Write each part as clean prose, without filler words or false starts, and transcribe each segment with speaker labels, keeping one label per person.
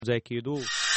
Speaker 1: ځای کېدو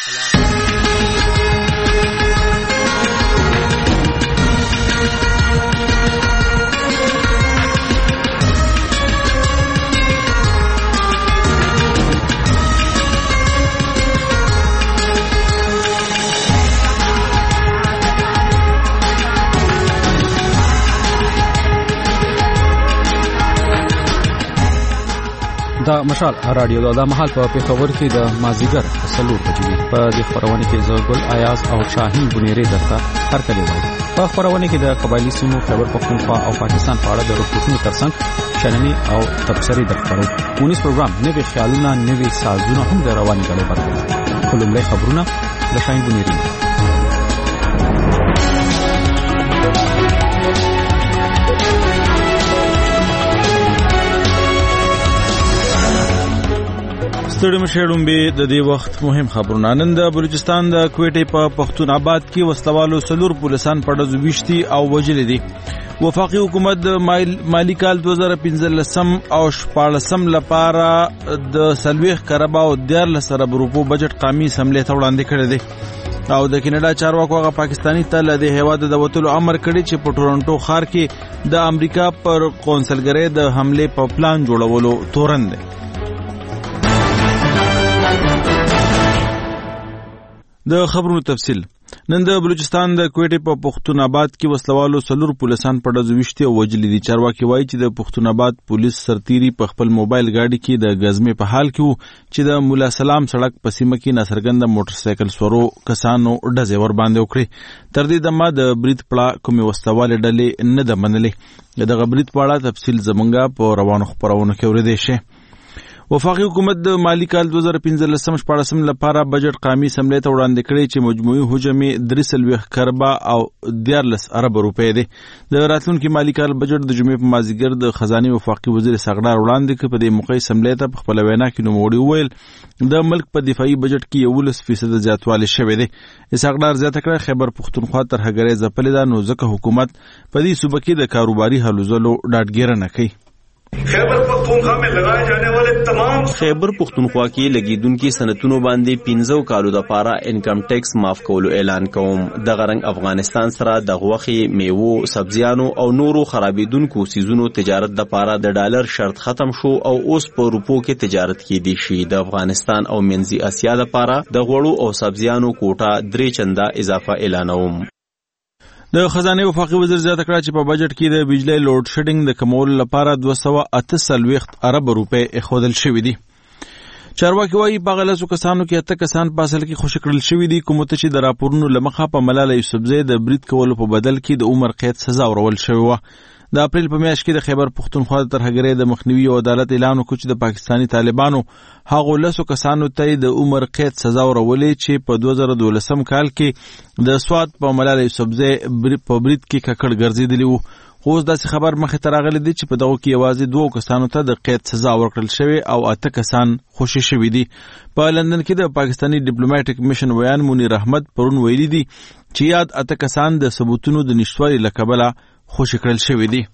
Speaker 2: دا مشال رادیو دا مهال په پیښور کې د مازیګر 3 بجې په د خبرونه کې زګل ایاز او شاهین بنيري درته هر کله وایي په خبرونه کې د قبایلی سیمو خبر پختونخوا او پاکستان په اړه د رپورټونو ترڅنګ شننې او تبصرې درکړو ونیس پروګرام نوې خیالونه نوې سازونه هم د رواني غلې برخه کوملې خبرونه د شاهین بنيري
Speaker 3: ستړي مشهډوم به د دې وخت مهم خبرونه نن د بلوچستان د کوټې په پښتون آباد کې وسلوالو سلور پولیسان پړځو وشتي او وجل دي وفاقي حکومت د مالی کال 2015 او 14 لپاره د سلويخ کربا او 13 روپو بجټ قومي سملې ته وړاندې کړی دی او د کینیډا چارواکو هغه پاکستانی ته له هیواد د وټولو امر کړی چې په ټورنټو ښار کې د امریکا پر قونسلګری د حمله په پلان جوړولو تورن دی د خبرونو تفصیل نن د بلوچستان د کوټې په پښتون آباد کې وسلوالو سلور پولیسان پړځو وشتي او وجل دي چارواکي وایي چې د پښتون آباد پولیس سرتيري په خپل موبایل گاډي کې د غزمه په حال کې وو چې د مولا سلام سړک په سیمه کې ناصرګند موټر سایکل سورو کسانو ډزې ور باندې وکړي تر دې دمه د بریټ پړه کومې وسلواله ډلې نه د منلې د غبريت پړه تفصیل زمونږه په روانو خبرونو کې ورېدې شي وفاقي حکومت د مالی کال 2015-14 لپاره بجټ قومي سملې ته وړاندې کړی چې مجموعي حجم 3 کربا او 13 ارب روپے دی د راتلونکي مالی کال بجټ د جمعې په مازیګر د خزانه وفاقي وزیر سغړار وړاندې کړ په دې موقع سملې ته په خپل وینا کې نوموړي وویل د ملک په دفاعي بجټ کې 11% زیاتوالی شوی دی سغړار زیاته کړ خیبر پختونخوا تر هغه ځپلې ده نو ځکه حکومت په دې صوبه کې د کاروباري هلو ځلو ډاډګیرنه کوي
Speaker 4: خیبر پختونخوا में लगाए जाने वाले तमाम
Speaker 5: خیبر پختونخوا کې لګیدونکو صنعتونو باندې 15 کالو د پاره انکم ټیکس معاف کولو اعلان کوم د غرنګ افغانستان سره د غوخي میوه سبزیانو او نورو خرابیدونکو سيزونو تجارت د پاره د ډالر شرط ختم شو او اوس په روپو کې تجارت کې دي شي د افغانستان او منځي اسیا د پاره د غوړو او سبزیانو کوټه 3 چنده اضافه اعلانوم
Speaker 3: د خزانه وفاقي وزیر زیاته کړه چې په بجټ کې د بجلی لوډ شیډینګ د کمول لپاره 248 ارب روپے اخودل شوې دي چارواکي وايي په غلسو کسانو کې 8 کسان په اصل کې خوشی کړل شوې دي کوم ته چې د راپورونو لمخه په ملاله یوسفزۍ د بریټ کولو په بدل کې د عمر قید سزا ورول شوې و د اپریل په میاشت کې د خیبر پختونخوا تر هغه د مخنیوي او عدالت اعلان وکړ چې د پاکستانی طالبانو هغه لسو کسانو ته د عمر قید سزا ورولې چې په 2012 کال کې د سواد په ملاله یوسفزۍ په بریټ کې ککړ ګرځیدلی وو خو داسې خبر مخه تراغلي دي چې په دغه کې یوازې 2 کسانو ته د قید سزا ورکړل شوی او 8 کسان خوشی شوی دي په لندن کې د پاکستانی ډیپلوماټیک میشن ویان منیر احمد پرون ویلي دي چې یاد 8 کسان د ثبوتونو د نشټوالي لکبله خوشی کړل شوی دي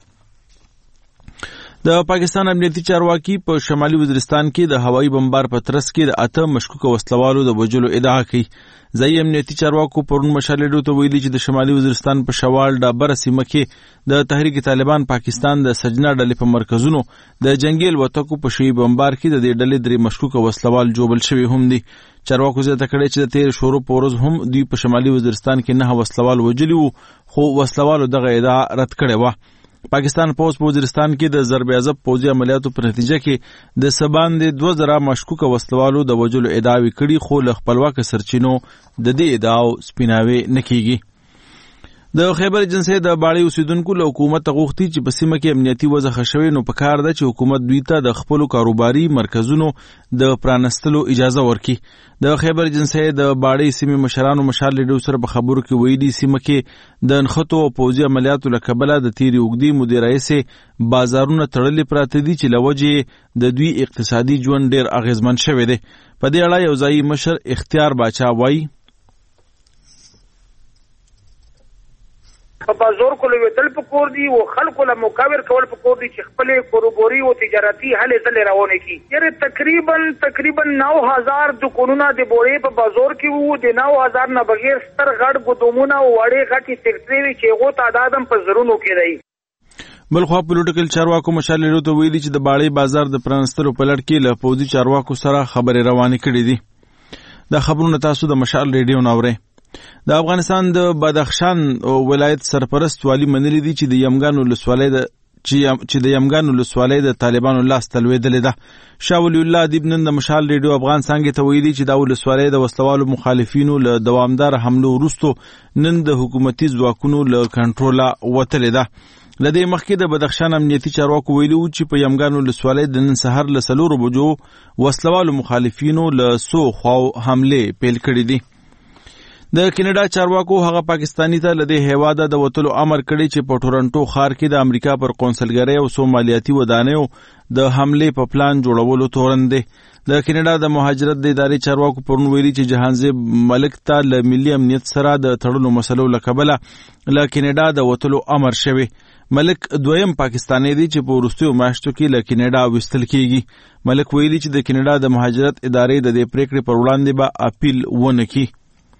Speaker 3: د پاکستان امنیتي چارواکي په شمالي وزیرستان کې د هوایي بمبار په ترڅ کې د 8 مشکوک وسلوالو د وجلو ادعا کوي ځای امنیتي چارواکو پرون مشالېډو ته ویلي چې د شمالي وزیرستان په شوال ډابر سیمه کې د تحریک طالبان پاکستان د سجنا ډلې په مرکزونو د جنگیل وتکو په شی بمبار کې د دې ډلې 3 مشکوک وسلوال جوړل شوی هم دي چارواکو زیاته کړی چې د 13 شورو پورز هم دوی په شمالي وزیرستان کې 9 وسلوال وجلی وو خو وسلوالو دغه ادعا رد کړې و پاکستان پوز په وزیرستان کې د ضرب عضب پوځي عملیاتو په نتیجه کې د سبان د 2000 مشکوک وسلوالو د وجلو ادعاوي کړي خو له خپلواک سرچینو د دې ادعاو سپیناوي نکېږي د خیبر ایجنسی د باړې اوسیدونکو له حکومت غوښتي چې په سیمه کې امنیتي وضع ښه نو په کار ده چې حکومت دوی ته د خپل کاروباري مرکزونو د پرانستلو اجازه ورکړي د خیبر ایجنسی د باړې سیمې مشرانو مشالېډو سره په خبرو کې ویلي سیمه کې د انخطو او پوځي عملیاتو لکبله د تیری وګړي مدیرای سي بازارونه تړلې پراته دي چې لوجه د دوی اقتصادي ژوند ډېر اغیزمن شوی دی په دې اړه یو ځای مشر اختیار باچا وایي
Speaker 1: په بازار کول وتل پکور دي او خلکو له مقابل کول پکور دي چې خپل کاروباري او تجارتي هلې ځلې روانه کی. یره تقریبا 9000 دکانونه د بورې په بازار کې وو. د 9000 نه بغیر ستر غړ ګدومونه او وړې غټي فیکټري چې هغه تعداد هم په زرونو کې دی.
Speaker 3: بلخوا پولیټیکل چارواکو مشال لرو ته ویلي چې د باړې بازار د پرانستلو په لړ کې له پوځي چارواکو سره خبرې روانې کړې دي. دا خبرونه تاسو د مشال ریډیو ناوړئ. د افغانستان د بدخشان ولایت سرپرست والی منلی دي چې د یمګانو لسوالۍ د طالبانو لاس تلویدلې ده. شاه ولی الله ادیب نن د مشال ریډیو افغان څنګه ته ویلي چې دا ولسوالۍ د وسلوالو مخالفینو له دوامدار حملو وروسته نن د حکومتي ځواکونو له کنټروله وتلې ده. لدې مخکې د بدخشان امنیتي چارواکو ویلي چې په یمګانو لسوالۍ د نن سهار له 4 بجو وسلوالو مخالفینو له سو خواو حمله پیل کړې دي. د کینیډا چارواکو هغه پاکستانی ته لدې هیواده د وتلو امر کړی چې په ټورنټو ښار کې د امریکا پر قونسلګرۍ او سومالیاتي ودانیو د حمله په پلان جوړولو تورن دی. د کینیډا د مهاجرت د ادارې چارواکو پرون ویلي چې جهانزیب ملک ته له ملي امنیت سره د تړلو مسلو له کبله له کینیډا د وتلو امر شوی. ملک دویم پاکستانی دی چې په وروستیو میاشتو کې له کینیډا وستل کیږي. ملک ویلي چې د کینیډا د مهاجرت ادارې د دې پریکړې پر وړاندې به اپیل ونه کړي.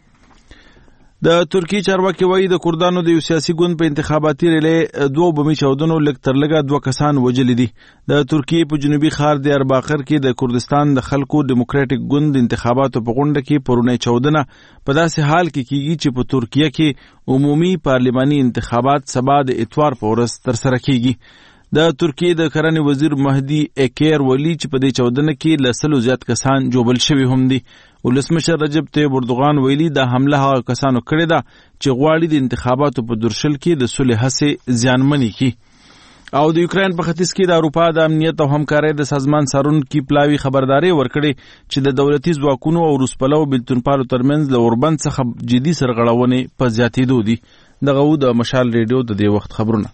Speaker 3: د ترکی چارواکي وایي د کردانو د یو سیاسي ګوند په انتخاباتي ریلې 2 بمي چاودنو لږ تر لږه 2 کسان وژلي دي. د ترکیې په جنوبي ښار دیارباقر کې د کردستان د خلکو دیموکراتیک ګوند انتخاباتو په غونډه کې پرونی چاودنه په داسې حال کې کیږي چې په ترکیه کې عمومي پارلماني انتخابات سبا د اتوار په ورځ ترسره کیږي. د ترکیې د کرنې وزیر مهدي اکیر ولی چې په دې چاودنه کې له 100 زیات کسان جوبل شوي هم دي. ولسمشر رجب طیب اردوغان ویلي دا حمله هغه کسانو کړې ده چې غواړي د انتخاباتو په درشل کې د صلح هڅې زیانمنې کړي. او د یوکرين په ختیځ کې د اروپا د امنیت او همکارۍ د سازمان څارونکي پلاوی خبرداري ورکړي چې د دولتي ځواکونو او روسپلو بلتونپالو ترمنځ له اوربند څخه جدي سرغړونې په زیاتېدو دي. دغه د مشال ریډیو د دې وخت خبرونه.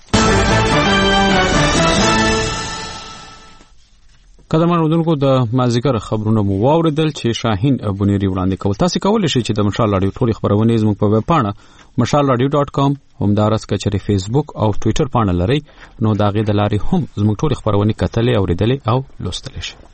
Speaker 2: قدمان ودونکو د مازیګر خبرونه مو واوریدل چې شاهین بنيري وړاندې کول. تاسو کولی شئ چې د مشال رادیو ټولې خبرونه زموږ په ویب پاڼه mashalradio.com همدارس کچري فیسبوک او ټوئیټر پاڼه لري. نو داغه د لارې هم زموږ ټولې خبرونه کتلې او ریدلې او لوستلې شي.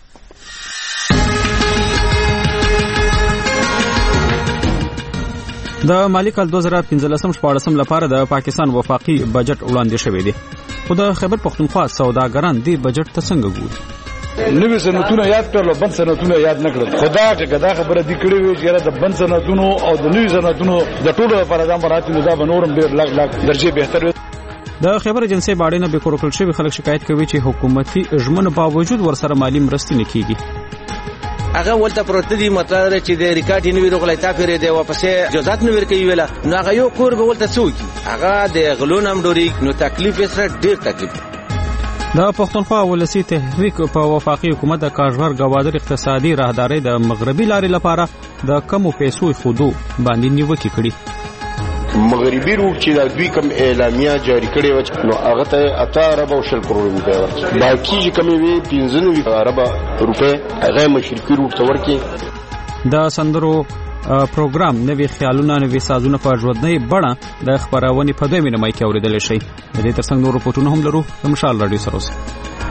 Speaker 2: د مالی کال 2015-14 لپاره د پاکستان وفاقي بجټ وړاندې شوی دی. خو د خیبر پختونخوا سوداګران دی بجټ ته څنګه ګوري؟
Speaker 6: نوې سنتونه یاد کړل او بند سنتونه یاد نه کړل. خدا چې دا خبره دی کړې وي چې د بند سنتونو او د نوې سنتونو د ټولو لپاره د امراتي نظام نورم ډېر لږ درجه بهتر وي.
Speaker 2: د خیبر ایجنسی باندې نه به کورکل شوی خلک شکایت کوي چې حکومتي اجمن باوجود ورسره مالی مرستې نه کیږي.
Speaker 7: هغه ولته پروت دي مطلب چې د ریکارډ نیوی رغلای تا پیری دی واپسې جزات نه ورکوي ویلا نو هغه یو کور به ولته سوچي هغه د غلون امډوري نو تکلیف یې سره ډیر تکلیف.
Speaker 2: د پښتونخوا ولسی تحریک په وفاقي حکومت د کاروبار غوادر اقتصادي راهداري د مغربي لارې لپاره د کمو پیسو خودو باندې نیوکه کړي.
Speaker 8: مغربي روټ چې د دوی کوم اعلامیه جاری کړي و نو هغه ته 18 ارب او 10 کروڑ روپے ورکړي. باقي چې کومې وي 15 ارب روپے هغه مشرقي روټ ته ورکړي.
Speaker 2: د سندرو پروګرام نوې خیالونه نوې سازونه په ژوندۍ بڼه د خبرونه په دوه مینه مای کې اوریدل شي. د دې ترڅنګ نور رپورټونه هم لرو. د مشال رادیو سره اوسئ.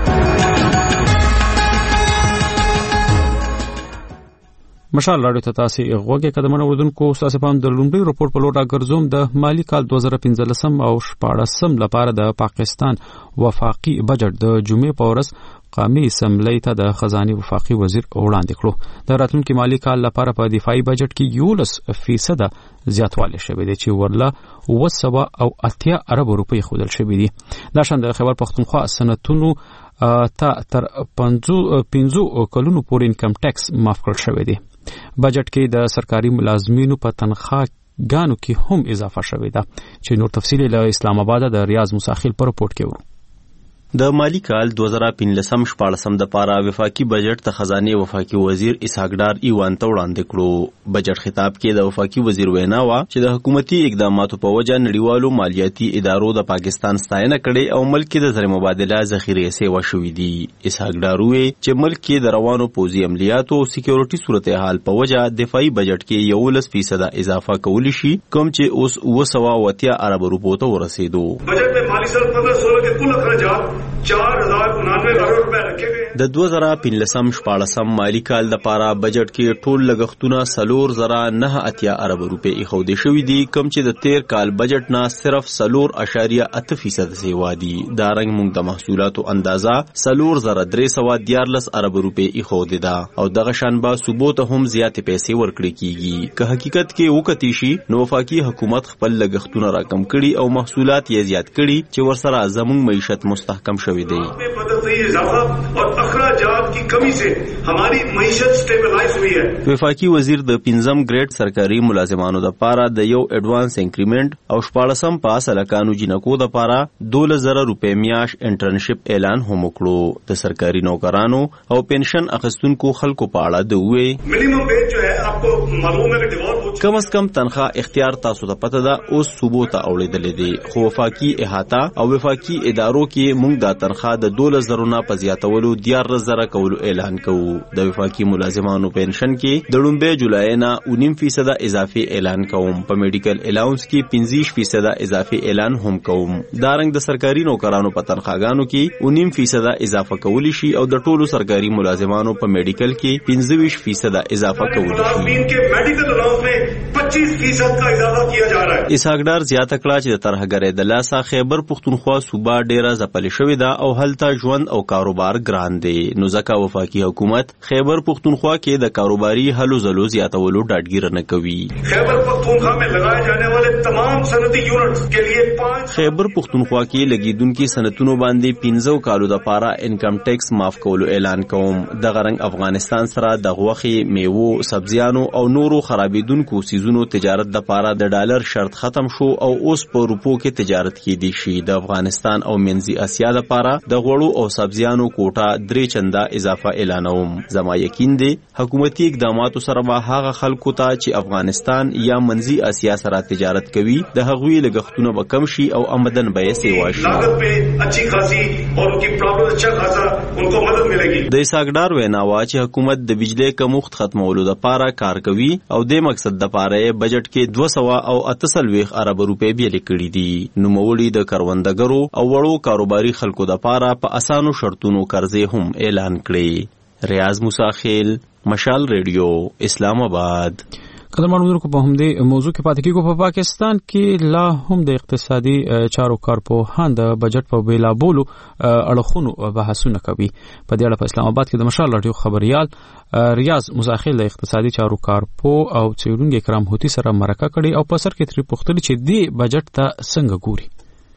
Speaker 2: مشال رادیو ته تاسو غوږی قدمونه وردونکو تاسو په د لومړي رپورټ په لور راګرځوم. د مالی کال 2015 او 14 لپاره د پاکستان وفاقي بجټ د جمعې په ورځ قومي اسمبلی ته د خزانه وفاقي وزیر وړاندې کړو. د راتلونکي مالی کال لپاره په دفاعي بجټ کې 11% زیاتوالی شوی دی چې ورله 280 ارب روپۍ خودل شوی دی. دا شان د خیبر پختونخوا صنعتونو ته تر 15 کلونو پورې انکم ټیکس معاف کړل شوی دی. بجټ کې د سرکاري ملازمینو په تنخواه ګانو کې هم اضافه شوی ده چې نور تفصیل له اسلام آباد د ریاض مساخیل پر رپورټ کې ورو.
Speaker 5: د مالی کال 2015-14 د پاره وفاقي بجټ ته خزانه وفاقي وزیر اسحاق ډار ایوان ته وړاندې کړو. بجټ خطاب کې د وفاقي وزیر وینا وا چې د حکومتي اقداماتو په وجه نړیوالو مالیاتي ادارو د پاکستان ستاینه کړي او ملک د زر مبادله ذخیره سیوا شوې دي. اسحاق ډار وی چې ملک کې د روانو پوځي عملیاتو او سکیورټي صورتحال په وجه دفاعي بجټ کې 11% اضافه کولی شي کوم چې اوس 280 ارب روپو ته ورسېدو.
Speaker 4: بجٹ میں مالی سال 15-16 کے کل اخراجات 4099 کروڑ روپے رکھے گئے.
Speaker 5: د 2015-14 مالی کال د پاره بجټ کې ټول لګښتونه 4.98 ارب روپے ایښودل شوي دي کوم چې د تیر کال بجټ نه صرف 4.8% سیوا دي. دا رنګ موږ د محصولاتو اندازه 4.314 ارب روپے ایښودل ده او دغه شان به صوبو ته هم زیاتې پیسې ورکړي کیږي. که حقیقت کې وکتی شي نو وفاقي حکومت خپل لګښتونه راکم کړي او محصولات یې زیات کړي چې ورسره زموږ معیشت مستحکم شوی دی.
Speaker 4: اخراجات کی کمی سے ہماری معیشت سٹیبلائز ہوئی ہے.
Speaker 5: وفاقي وزیر د 5م گریډ سرکاري ملازمانو د پاره د یو ایڈوانس انکریمنٹ او 14 پاس الکانو جنکو د پاره 2000 روپے میاش انټرنشپ اعلان هم وکړو. د سرکاري نوکرانو او پنشن اخیستونکو خلکو په اړه د وې
Speaker 4: منیمم ویج جو ہے آپ کو معلوم ہے کہ ډیوالپ
Speaker 5: کم از کم تنخواه اختیار تاسو ته پته ده اوس صوبو ته اوړېدلې دي خو وفاقي احاطه او وفاقي ادارو کې موږ د تنخواه د 2000 نه په زیاتولو 11,000 کولو اعلان کوو. د وفاقي ملازمانو پنشن کې د لومبۍ جولای نه 9% اضافي اعلان کوم. په میډیکل الاونس کې 25% اضافي اعلان هم کوم. دا رنګ د سرکاري نوکرانو په تنخواګانو کې 9% اضافه کولی شي او د ټولو سرکاري ملازمانو په میډیکل کې 25% اضافه کولی شي.
Speaker 4: میڈیکل الاؤنس میں 25% کا اضافہ کیا جا رہا ہے.
Speaker 5: اسحاق ډار زیاته کړه چې د ترهګرۍ د لاسه خیبر پښتونخوا صوبه ډیره ځپلې شوې ده او هلته ژوند او کاروبار ګران دی. نو ځکه وفاقي حکومت خیبر پښتونخوا کې د کاروباري هلو ځلو زیاتولو ډاډګیره نه کوي.
Speaker 4: خیبر پختونخوا میں لگائے جانے والے تمام صنعتی یونٹس کے لیے 5
Speaker 5: خیبر پښتونخوا کې لګیدونکو صنعتونو باندې 15 کالو د پاره انکم ټیکس معاف کولو اعلان کوم. د غرنګ افغانستان سره د غوښې میوو سبزیانو او نورو خرابېدونکو سیزونو تجارت د پاره د ډالر شرط ختم شو او اوس په روپو کې تجارت کیدی شي. د افغانستان او منځي اسیا د پاره د غوړو او سبزیانو کوټه 3 چنده اضافه اعلانوم. زما یقین دی حکومتي اقداماتو سره به هغه خلکو ته چې افغانستان یا منځي اسیا سره تجارت کوي د هغوی لګښتونه به کم شي او آمدن به یې سیوا شي.
Speaker 4: لاگت پہ اچھی خاصی اور ان کی پرابلم اچھا خاصا ان کو مدد ملے گی.
Speaker 5: د اسحاق ډار وینا وا چې حکومت د بجلی کمښت ختمولو د پاره کار کوي او د مقصد د پاره بجټ کې 238 ارب روپے بیل کړي دي. نوموړي د کروندګرو او وړو کاروباري خلکو د پاره په اسانو شرطونو قرضې هم اعلان کړي. ریاض موسی خیل، مشال ریډیو، اسلام آباد.
Speaker 2: قدرمن مدونکو په همدې موضوع کې پاتې کېږو. په پاکستان کې لا هم د اقتصادي چارو کارپوهان د بجټ په بیلابولو اړخونو بحثونه کوي. په دې اړه په اسلام آباد کې د مشال رادیو خبريال ریاض مزاخیل د اقتصادي چارو کارپو او څېړونکو کرام هوتی سره مرکه کړي او په سر کې ترې پوښتنه چې دې بجټ ته څنګه ګوري.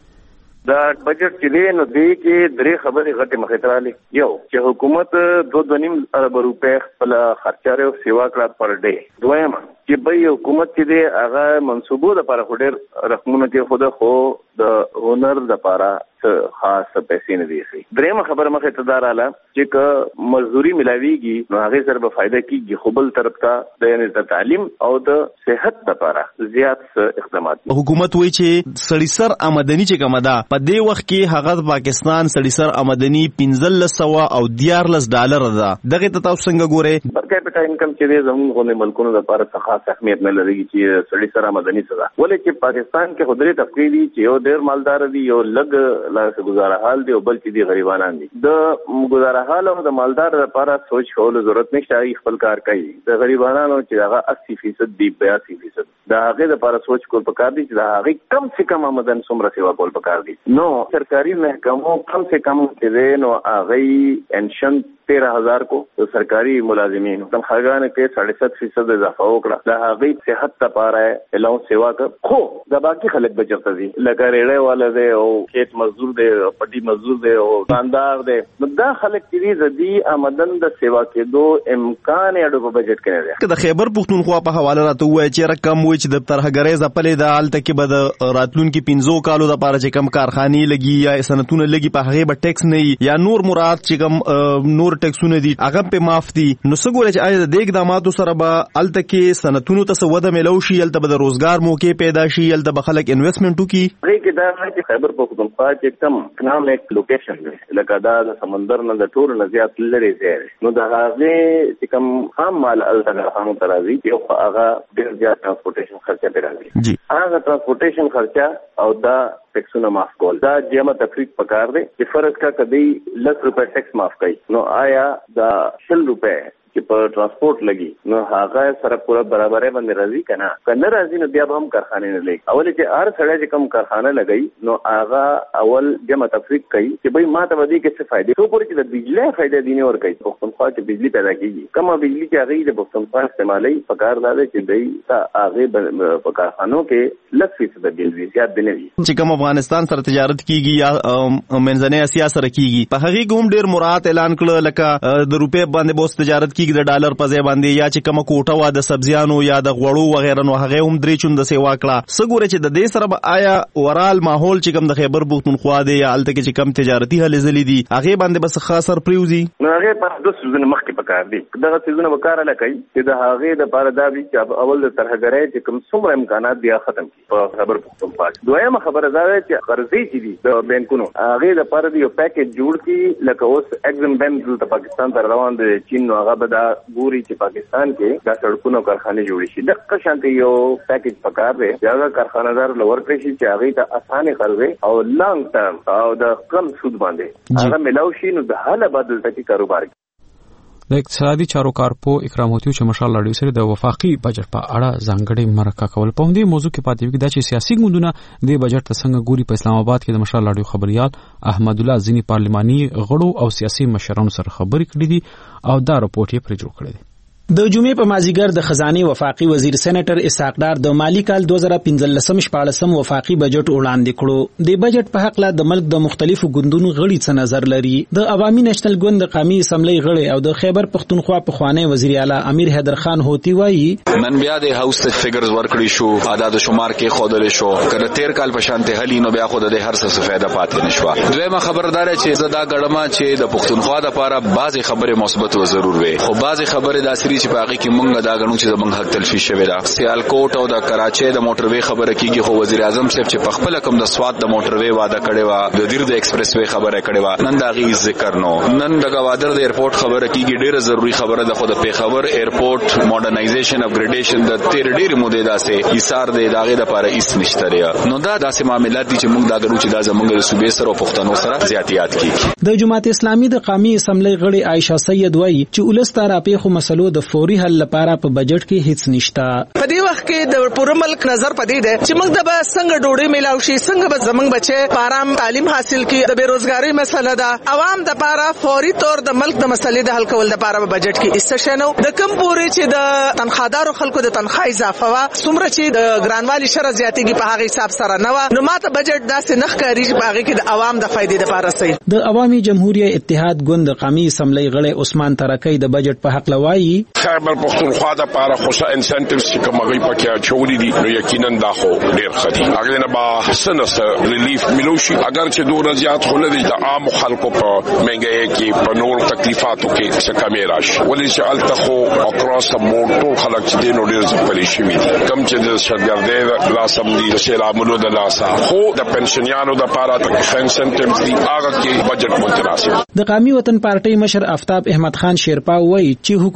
Speaker 9: دا بجټ چې دی نو دی کې درې خبرې غټې مخې ته رالي. یو چې حکومت 2.5 ارب روپے خپل خرچاره او سیوا کړه پر ډے. دویم چې به حکومت چې دی هغه منصوبو د لپاره خډیر رقمونه کې خود خو د هنر د لپاره خاص پیسې نه دی. دریم خبره مخې ته داراله چې که مزدوري ملاويږي نو هغه سره به فائدہ کیږي خو بل طرف ته د یعنی د تعلیم او د صحت لپاره زیات اقدامات.
Speaker 5: حکومت وایي چې سړی سر آمدنی چې کومه ده په دې وخت کې هغه پاکستان سړی سر آمدنی 1500 او $13 ده. دغه ته تاسو څنګه ګورئ؟
Speaker 9: پر کیپټا انکم چې دی زموږ غو ملکونو لپاره خاص اهمیت نه لري چې سړی سر آمدنی څه ده. ولې چې پاکستان کې خودري تفکیک دي چې یو ډیر مالدار دي یو لګ لاس گزاره حال دی او بل چې دي غریبانان دي. د گزاره حال او د مالدار لپاره سوچ کولو ضرورت نشته. خپل کار کوي. د غریبانو چې هغه 80% دی 82% دا هغه لپاره سوچ کول پکار دي چې دا هغه کم سے کم آمدن څومره سیوا کول پکار دي. نو سرکاري محکمو کم سے کم چې نو هغه انشن 13,000 کو सरकारी मुलाजिमीन तनख्वाहगान के 7.5% इजाफा वकړه د هغې صحت لپاره الاؤنس سیوا کړ خو د باقي خلک بچرته دي لکه ریړې والا دی او کېت مزدور دی او پټي مزدور دی او داندار دی نو دا خلک چې دي آمدن د سیوا کېدو امکان یې په بجټ کې نه دی
Speaker 5: د خیبر پښتونخوا په حواله راته وایي چې رقم وایي چې د ترهګرۍ ځپلې د حالت کې به د راتلونکي 15 کالو لپاره چې کم کارخانې لګي یا صنعتونه لګي په هغه به ټیکس نه یا نور مراد چې کم نور ټیکسونه دي هغه په معاف دي نو څه ګوري چې آیا د اقداماتو سره به الته کې صنعتونو ته وده ملو شي الته به د روزګار موقع پیدا شي الته به خلک انویسټمنټ وکړي
Speaker 9: هغه کې دا چې خیبر پښتونخوا چې کم اکنامک لوکیشن دی لکه دا د سمندر نه د ټول نه زیات لري ځای نو دا هغه چې کم خام مال الته هم ترازی چې هغه ډیر زیات ترانسپورټیشن خرچه پیراوي جی هغه ترانسپورټیشن خرچه او دا ټیکسونه معاف کول دا جمع تفریق پکار دی چې فرض کا کدی 10 روپے ټیکس معاف کړي نو آیا دا 100 روپے چې په ترانسپورت لګي نو هغه سره پورا برابرې باندې راځي کنه راځي نو بیا به هم کارخانه نه لګي اول چې هر سړی چې کم کارخانه لګي نو هغه اول جمع تفریق کوي چې بھئی ما ته ودی کې څه فائدې څو پورې چې د بجلی فائدې دینه ور کوي پښتونخوا چې بجلی پیدا کیږي کومه بجلی چې هغه د پښتونخوا استعمالي پکار دی چې دای ته هغه په کارخانو کې 10% بجلی زیات دی نه
Speaker 5: چې کوم افغانستان سره تجارت کیږي یا منځنۍ اسیا سره کیږي په هغه کوم ډیر مراد اعلان کړل لکه د روپې باندې بوس تجارت کیږي د ډالر په ځای باندې یا چې کومه کوټه وا د سبزیانو یا د غوړو وغیرہ نو هغه هم درې چوند سیوا کړه سګوره چې د دې سره آیا اورال ماحول چې کوم د خیبر پښتونخوا دی یا الته کې چې کوم تجارتي هلې زلي دي هغه باندې بس خاص سر پریوزي
Speaker 9: نو هغه په 2 سيزونه مخکې پکار دي دغه سيزونه وکړه لکه چې د هغه د پاره دا وی چې اول د ترهګرۍ چې کوم څومره امکانات بیا ختم کی په خیبر پښتونخوا دویمه خبره دا چې قرضې چې دي د بانکونو هغه د پاره دی یو پیکیج جوړ کی لکه اوس ایگزم بانک د پاکستان ته روان دي چین نو هغه به دا ګوري چې پاکستان کې دا سړکونو کارخانه جوړې شي د قشانتي یو پیکیج پکار دی دا کارخانه‌دار لور کړی شي چې هغه ته اسانه قرضې او لانګ ټرم او د کم سود باندې هغه ملاوي شي نو د حاله بدل تکي کاروبار
Speaker 2: د اقتصادي چارو کارپو اکرام هوتیو چې مشال لړیو سره د وفاقي بجټ په اړه ځانګړي مرکه کول په دې موضوع کې پاتې وي چې سیاسي ګوندونه د بجټ څنګه ګوري په اسلام آباد کې د مشال لړیو خبريال احمد الله زینی پارلماني غړو او سیاسي مشرانو سره خبرې کړې دي او دا رپورټ یې پرې جوړ کړی دی
Speaker 10: د جمعې په مازیګر د خزانه وفاقي وزیر سېنیټر اسحاق ډار د مالی کال 2015-14 وفاقي بجټ وړاندې کړو د بجټ په حق لا د ملک د مختلفو ګوندونو غړي څه نظر لري د عوامي نېشنل ګوند د قومي اسمبلی غړي او د خیبر پښتونخوا په خوانی وزیر اعلی امیر حیدر خان هوتی وایي
Speaker 11: نن بیا د هاوس ته فګرز ورکړی شو عدد شمار کې خودل شو کله 13 کال په شانته هلی نو بیا خود د هر څه فائدہ پاتې نشو دویمه خبردار چې زدا ګړما چې د پښتونخوا د لپاره بعضی خبره مثبت و ضرور وي خو بعضی خبره داسري چې باقي کې مونږ دا غنو چې زمونږ حق تلفي شوی دا سیالکوټ او د کراچۍ د موټروي خبره کیږي خو وزیر اعظم صاحب چې په خپل کوم د سواد د موټروي وعده کړی و د دیر د ایکسپریس وی خبره کړی و نن دا غي ذکر نو نن د گوادر د ایرپورټ خبره کیږي ډیره ضروری خبره ده خو د پیښور ایرپورټ ماډرنایزیشن اپګریډیشن د تیر ډیر مودې داسې ایثار د داغه لپاره هیڅ نشته لري نو دا داسې معاملات دي چې مونږ دا غنو چې دا زمونږ د صوبې سره او پښتنو سره زیاتیات کیږي
Speaker 10: د جماعت اسلامي د قومي اسمبلی غړي عائشہ سید وایي چې ولستار په مسلو د فوري حل لپاره په بجټ کې هیڅ نشته
Speaker 12: په دې وخت کې د پوره ملک نظر پدې ده چې موږ د څنګه ډوډۍ میلاو شي څنګه به زمنګ بچي پارام تعلیم حاصل کړي د بیروزګاری مسله ده عوام د لپاره فوري طور د ملک د مسلې د حل کول لپاره په بجټ کې استشنو د کم پوري چې د تنخوادارو خلکو د تنخواه اضافه وا څومره چې د ګرانوالي شر زیاتېږي په هغه حساب سره نو ماته بجټ داسې نخ کاری چې په هغه کې د عوام د فائدې لپاره صحیح
Speaker 10: د عوامي جمهوریت اتحاد ګوند قومي اسمبلی غړي عثمان ترکی د بجټ په حق لوایي
Speaker 13: خیبر پښتونخوا د لپاره خصوصا انسنټیوز چې کومه غي پکې چولې دي نو یقینا دا خو ډیر خدي هغه نه با سنس ریلیف ملوشي اگر چې دوه زیات خو نه دي د عام خلکو په منګي کې په نور تکلیفاتو کې څه کمی راشي ولې چې التخو اکراس موټو خلک چې دینو ډیر ځپلې شي کم چې د شګردې لاسم دي د سیلابونو د لاسه خو د پنشنیانو د لپاره د انسنټیوز دي هغه کې بجټ متناسب
Speaker 10: د قومي وطن پارټي مشر آفتاب احمد خان شیرپا وایي چې حکومت ته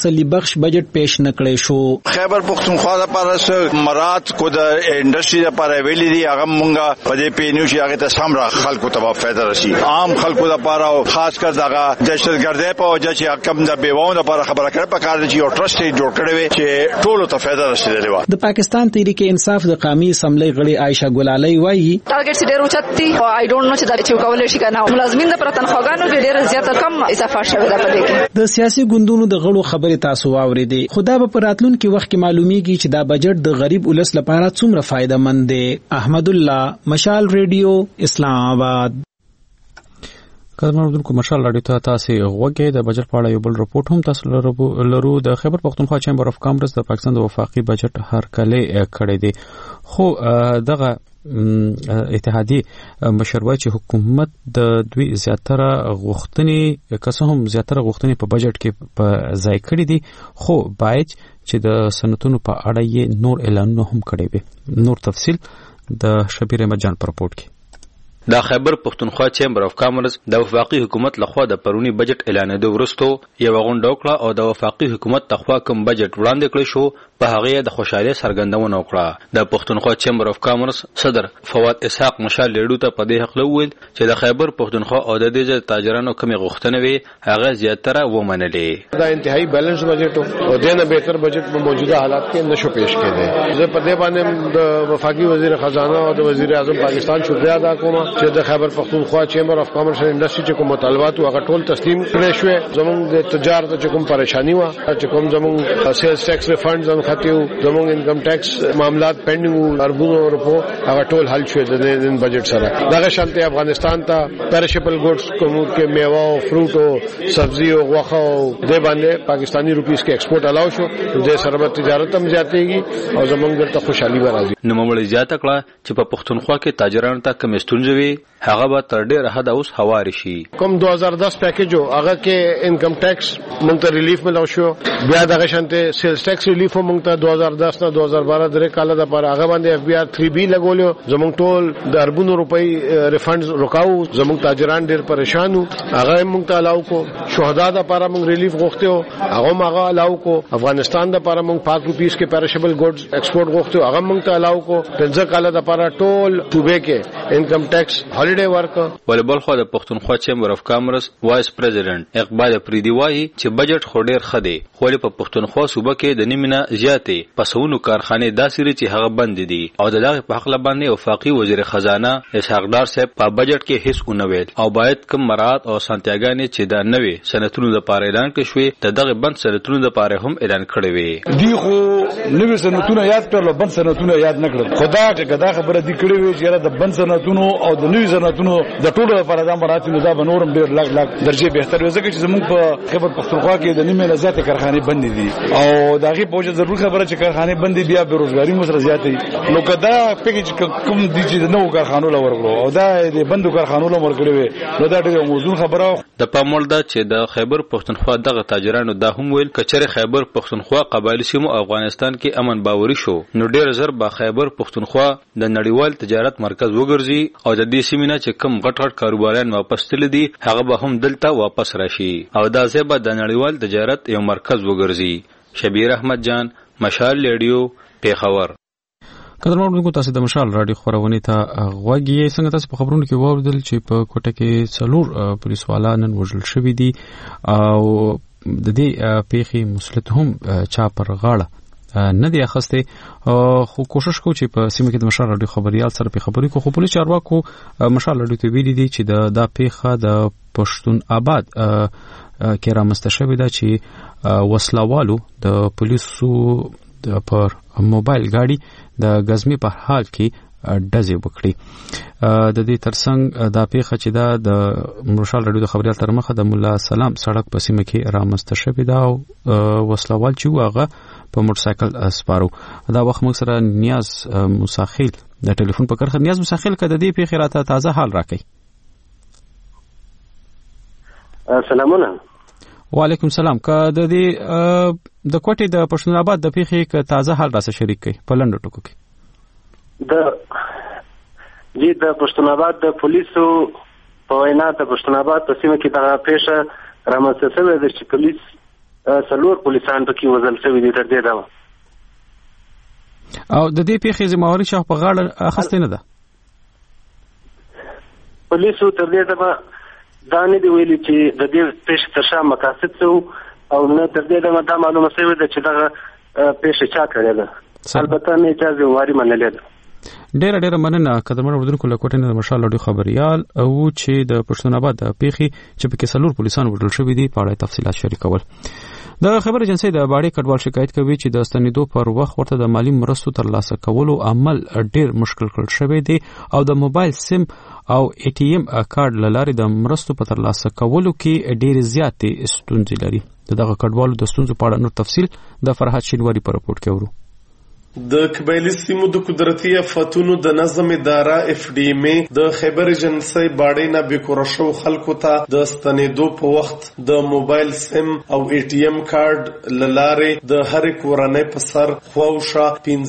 Speaker 10: تسلی بخش بجټ پیش نکړی شو.
Speaker 14: خیبر پختونخوا لپاره مراد کو د انډستری لپاره ویلي دي هغه مونږه په دې پینیو چې هغه ته سم را خلکو ته فائدہ راشي. عام خلکو لپاره او خاص کر دغه دهشتګردۍ په وجه چې حکم د بیوونو لپاره خبره کړه په کار چې یو ټرست جوړ کړی وي چې ټولو ته فائدہ رسیدلی و.
Speaker 10: د پاکستان تحریک انصاف د قومي اسمبلی غړي عائشہ ګلالۍ وایي
Speaker 15: ټارګټ ډېر اوچت دی او آی ډونټ نو چې دا چې کولای شي کنه ملازمین د پرتنخواګانو ډېر زیات کم اضافه شوی دا په دې کې.
Speaker 10: د سیاسي ګوندونو د غړو خبرې تاسو واورېدې. خدا به په راتلونکي وخت کې معلومیږي چې دا بجټ د غریب ولس لپاره څومره فائدہ مند دی. احمد الله، مشال ریډیو، اسلام آباد.
Speaker 2: کله مشال راډیو ته تاسو غوږی د بجټ په اړه یو بل رپورټ هم تاسو لرو. د خیبر پختونخوا چیمبر اف کامرس د پاکستان د وفاقي بجټ هرکلی کړی دی، خو دغه اتحادی مشروع چې حکومت د دوی زیاتره غوښتنې کسه هم زیاتره غوښتنې په بجټ کې په ځای کړی دي، خو باید چې د سنتونو په اړه یې نور اعلانونه هم کړی وي. نور تفصیل د شبیر احمد جان پر رپورټ کې.
Speaker 5: د خیبر پختونخوا چیمبر اف کامرس د وفاقي حکومت لخوا د پرونی بجټ اعلانېدو وروسته یو غونډه وکړه او د وفاقي حکومت لخوا کوم بجټ وړاندې کړی شو په هغه د خوشحالۍ څرګندونه وکړه. د پختونخوا چیمبر اف کامرس صدر فواد اسحاق مشال لیډو ته په دې حق وویل چې د خیبر پختونخوا او د دې تاجرانو کومې غوښتنې وي هغه زیاتره ومنلې.
Speaker 16: دا انتهایی بیلنس بجټ او دنه بهتر بجټ په موجوده حالات کې نشو پیش کېده. زه په دې باندې د وفاقي وزیر خزانه او د وزیر اعظم پاکستان شکریہ ادا کوم چې د خیبر پختونخوا چیمبر اف کامرس انډستری چې کوم مطالبات هغه ټول تسلیم کړی شو. زموږ د تجارت چې کوم پریشانی و چې کوم زموږ سیلز ټیکس ریفاند زموږ خاطیو زموږ انکم ټیکس معاملات پینډینګ اربونو روپو هغه ټول حل شو د نن بجټ سره. دغه شانته افغانستان ته پیرشبل ګوډز کوم کې میوه او فروټ او سبزی او غوښه او د باندې پاکستانی روپیس کې ایکسپورټ الاو شو. د سره تجارت هم زیاتېږي او زموږ ته خوشحالي ورازي.
Speaker 5: نو ممړی زیاته کړه چې په پختونخوا کې تاجرانو ته کوم ستونزې وي هغه به تر ډېر حد اوس هواري شي.
Speaker 16: کوم 2010 پیکیج هغه کې انکم ټیکس مونږ ته ریلیف ملو شو. بیا دغه شانته سیلز ټیکس ریلیف مونږ ته 2010 نه 2012 درې کال د پر هغه باندې اف بی آر 3B لګولیو. زمونږ ټول د اربونو روپۍ ریفاندز رکاو. زمونږ تاجران ډېر پریشان وو. هغه مونږ ته الاو کو. شهدا د لپاره مونږ ریلیف غوښتو هغه هغه الاو کو. افغانستان د لپاره مونږ 5 روپیس کې پیرشبل ګوډز ایکسپورټ غوښتو هغه مونږ ته الاو کو. 15 کال د لپاره ټول صوبې کې انکم ټیکس هالیډے ورک.
Speaker 5: ولبل خو د پختونخوا چیمبر اف کامرس وایس پریزیډنټ اقبال پریدي وایي چې بجټ خو ډېر ښه دی، خو په پختونخوا صوبه کې د نیمه زیاتې پسونو کارخانې داسې چې هغه بند دي او د دغه په حق باندې وفاقي وزیر خزانه اسحاق ډار صاحب په بجټ کې هیڅ ونه ویل او باید کوم مراعات او سانتیاګانې چې د نوې سنتونو لپاره اعلان کړي شوې دغه بند سنتونو لپاره هم اعلان کړي وي.
Speaker 6: دی خو نوې سنتونه یاد کړل بند سنتونه یاد نه کړل. خدا دا خبره دی کړې وي چې د بند سنتونو او د نوې سنتونو د ټولو لپاره دا مراتب نو دا بنورم ډېر لاګ درجه بهتر وي ځکه چې زموږ په خیبر پختونخوا کې د نیمه زیاتې کارخانې بند دي او دا غي په ضروري خبره چې کارخانې بند دي بیا بیروزګاری مو سره زیاتې. نو کدا پیکیج کوم دي چې نو کارخانو لورغلو او دا د بندو کارخانو لورغلي وي نو دا ډېر موضوع خبره.
Speaker 5: د پامول دا چې د خیبر پختونخوا دغه تاجرانو دا هم ویل کچره خیبر پختونخوا قبایلی سیمو افغانستان کې امن باوري شو نو ډېر زر با خیبر پختونخوا د نړیوال تجارت مرکز وګرځي او د دې سیمینه چې کم غټ کاروباران واپس تل دي هغه به هم دلته واپس راشي او دا زیبا د نړیوال تجارت یو مرکز وګرځي. شبیر احمد جان، مشال ریډیو، پیښور.
Speaker 2: قدرمنونکو تاسو د مشال راډیو خبرونه ته غوږی څنګه تاسو په خبرونو کې واوریدل چې په کوټه کې څلور پولیسوالان نن وژل شوي دي او د دې پیښې مسلط هم چا پر غاړه نه دی اخسته خو کوشش کو چې په سیمه کې د مشال راډیو خبريال سره په خبري کو خو پولیس چارواکو مشال راډیو ته ویلي دي چې دا پیښه د پښتون آباد کې رامنځته شوې ده چې وسلوالو د پولیسو پر موبایل گاډي د غزمي په حال کې ډزې وکړي. د دې ترڅنګ دا پیښه چې دا د مشال راډیو د خبريال تر مخه د مولا سلام سړک په سیمه کې رامنځته شوې ده او وسلوال چې هغه په موټرسایکل سپارو. دا وخت موږ سره نیاز مساخیل د ټلیفون په کرخه. نیاز مساخیل کده دې پیښه راته تازه حال راکړي.
Speaker 17: سلامونه.
Speaker 2: وعلیکم سلام. کده دې د کوټې د پښتون آباد د پیښې ک تازه حال راسه شریک کړي په لندو ټکو کې.
Speaker 17: د پښتون آباد د پولیسو په وینا د پښتون آباد په سیمه کې دا پیښه رامنځته شوې ده چې پولیس سلور پولیسان پکې وژل شوي دي تر دې دمه.
Speaker 2: او د دې پیښې ذمہواري شاه په غاړه اخیستې نه ده؟
Speaker 17: پولیسو تر دې دمه دا نه دی ویلي چې د دې پیښې تر شا مقاصد څه او نه تر دې دمه دا معلومه شوې ده چې دغه پیښه چا کړې ده. البته نه چا ذمہواري منلې ده.
Speaker 2: ډېر مننه قدرمن اردوونکو له کوټې نه مشال لوډي خبريال او چې د پښتون آباد د پیښې چې په کې سلور پولیسان وژل شوي دي په اړه تفصيلات شریکول. د خبر ایجنسی د باړې کډوال شکایت کوي چې د ستنېدو پر وخت ورته د مالی مرستو ترلاسه کولو عمل ډېر مشکل کړل شوی دی او د موبایل سیم او ATM کارت لارې د مرستو په ترلاسه کولو کې ډېر زیاتې ستونزې لري. دغه کډوالو د ستونزو په اړه نور تفصیل د فرحت شینواری په راپورټ کې ورو.
Speaker 18: د قبایلی سیمو د قدرتي آفتونو د نظم اداره FDMA د خبر ایجنسی باړې نه بیکوره شو خلکو ته د ستنېدو په وخت د موبایل سیم او ATM کارت لارې د هر کورنۍ په سر خواوشا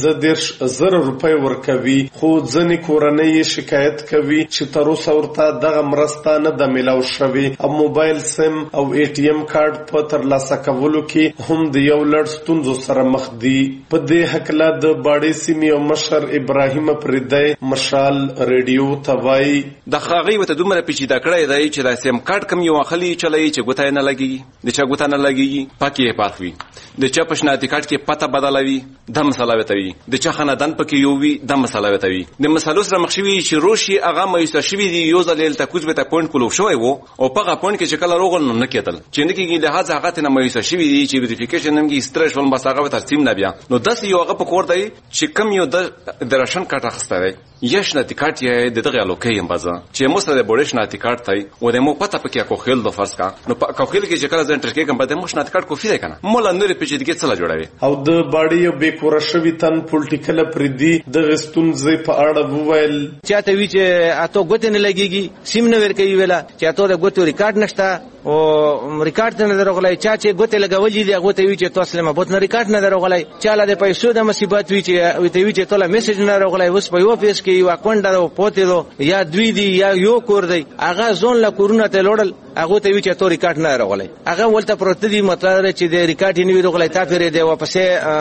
Speaker 18: 15,000 روپۍ ورکوي، خو ځینې کورنۍ شکایت کوي چې تر اوسه ورته دغه مرسته نه د ملاو شوی او موبایل سیم او ATM کارت په ترلاسه کولو کې هم د یو لړ ستونزو سره مخ دي. په دې حق د باړې سیمې او مشر ابراهیم پردی مشال ریډیو توای
Speaker 19: د خاغي وته دومره پیچیده کړی دی چې د سیم کارت کم یو خلی چلای چې ګوتای نه لګي د چا ګوتای نه لګي پاکي پاخوي د چا پښناتي کارت کې پته بدلوي د مسله وتوي د چا خاندان پکې یو وي د مسله وتوي د مسلو سره مخشوي چې روشي هغه مېسه شوی دی یو ځل ته کوز به ته پوینټ کولو شوی وو او په هغه پوینټ کې چې کله روغل نه کېدل چې نه کېږي له هغه هغه ته مېسه شوی دی چې ویریفیکیشن هم کې سترش ول مساغه ترتیب نه بیا نو داس یو هغه په کور دی چې کم یو د راشن کارت اخسته دی یش نتی کارت یې د دغه الوکې هم بازه چې موږ د بورش نتی کارت دی و د مو پته پکې کو خیل د فرض کا نو کو خیل کې چې کله ځنټر کې کوم بده موږ نتی کارت کو فی دی کنه مولا نور پیچیدګي څه جوړوي
Speaker 18: او د باړې به کور شوی تن پولیټیکل پردي د غستونځې په اړه وویل
Speaker 7: چاته وی چې اته ګوت نه لګيږي سیم نه ورکوي ویلا چې اته د ګوت ریکارډ نشته او ریکارډ نه درغلای چا چې ګوت لګولې دی هغه ته وی چې تاسو له مبوت نه ریکارډ نه درغلای چاله د پیسو د مصیبت وی چې وی چې ټوله میسج نه درغلای اوس په یو پیس کې یو اکاونټ درو پوتې دو یا دوی دی یا یو کور دی هغه ځون له کورونه ته لوړل هغه ته وی چې تو ریکارډ نه درغلای هغه ولته پروت دی مطلب چې د ریکارډ نه ورغلای تا پیری دی واپس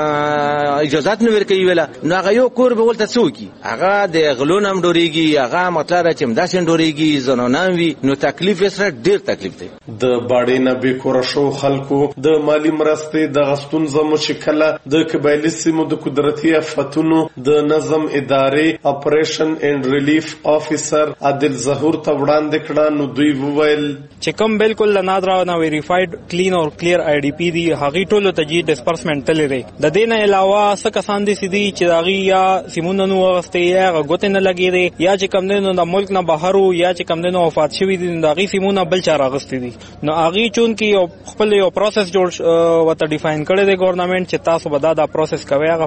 Speaker 7: اجازه نه ورکوي ویلا نو هغه یو کور به ولته څوکي هغه د غلون هم ډوریږي هغه مطلب چې مداسن ډوریږي زنانان وی نو تکلیف سره ډیر تکلیف دی.
Speaker 18: د باړې نه به کور شو خلکو د مالی مرستې د غستون زمو شکله د قبایلی سیمو د قدرتي آفتونو د نظم ادارې اپریشن اینڈ ریلیف افیسر عادل ظهور ته وړاندې کړه نو دوی وویل
Speaker 20: چې کوم بالکل نادرا نه ویریفاید کلین اور کلیر IDP دی هغه ټولو ته جی ډسپرسمنت تلری د دې نه علاوه څه کسان دي سیدي چې داغي یا سیمونو نو واستي یا غوته نه لګیږي یا چې کم نه د ملک نه بهر یا چې کم نه وفات شوی دي داغي سیمونو بل چا راغستي دي نو اغي چون کې خپل یو پروسس جوړ وته ډیفاین کړی دی ګورنمنت چې تاسو به دا پروسس کوي هغه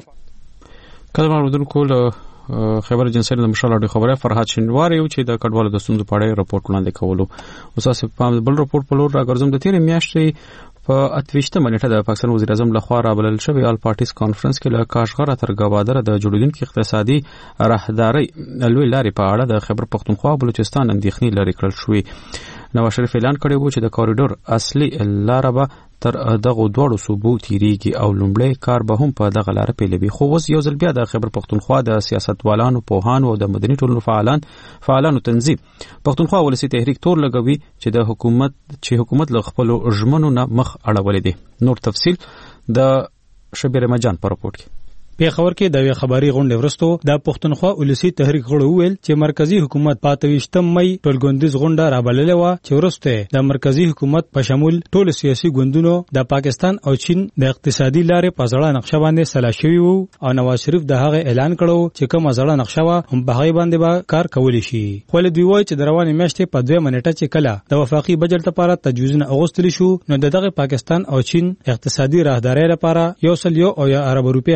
Speaker 2: کله مردون کول خبر ایجنسی د مشال اډو خبره فرحت شینواری چې د کډوالو د ستونزو په اړه راپورټ وړاندې کولو اوس په بل راپورټ په لور راګرځم د تیر میاشتې په 28 منېټه د پاکستان وزیر اعظم لخوا رابلل شوی آل پارټیز کانفرنس کې له کاشغره تر گوادره د جوړیدونکو اقتصادي راهداري لوی لارې په اړه د خیبر پختونخوا بلوچستان اندېښنې لري کړل شوې. نواز شریف اعلان کړی و چې د کوریډور اصلي لار به تر دغه دوړو صوبو تیریږي او لومړی کار به هم په دغه لار پیلوي خو اوس یو ځل بیا د خیبر پختونخوا د سیاستوالانو پوهانو او د مدني ټولنو فعالانو تنظیم پختونخوا ولسی تحریک تور لګوي چې د حکومت له خپل ژمنو نه مخ اړولې دي. نور تفصیل د شبیر مجان پر راپورټ کې
Speaker 10: پیښور کې د خبري غونډې ورستو د پښتونخوا ولسی تحریک غړو ویل چې مرکزی حکومت 25 مې ټولګوندیز غونډه رابللې و چې ورسته د مرکزی حکومت په شمول ټول سیاسي ګوندونو د پاکستان او چین د اقتصادي لارې په ځړه نقشه باندې سلا شوی وو او نواز شریف د هغه اعلان کړو چې کوم ځړه نقشه و هم په هغه باندې به کار کولی شي. خو له دوی وایي چې د روانې میاشتې په 2 منېټه چې کله د وفاقي بجټ لپاره تجویزونه اغوستل شو نو دغه پاکستان او چین اقتصادي راهداري لپاره 1 او یا عرب روپیه خول شي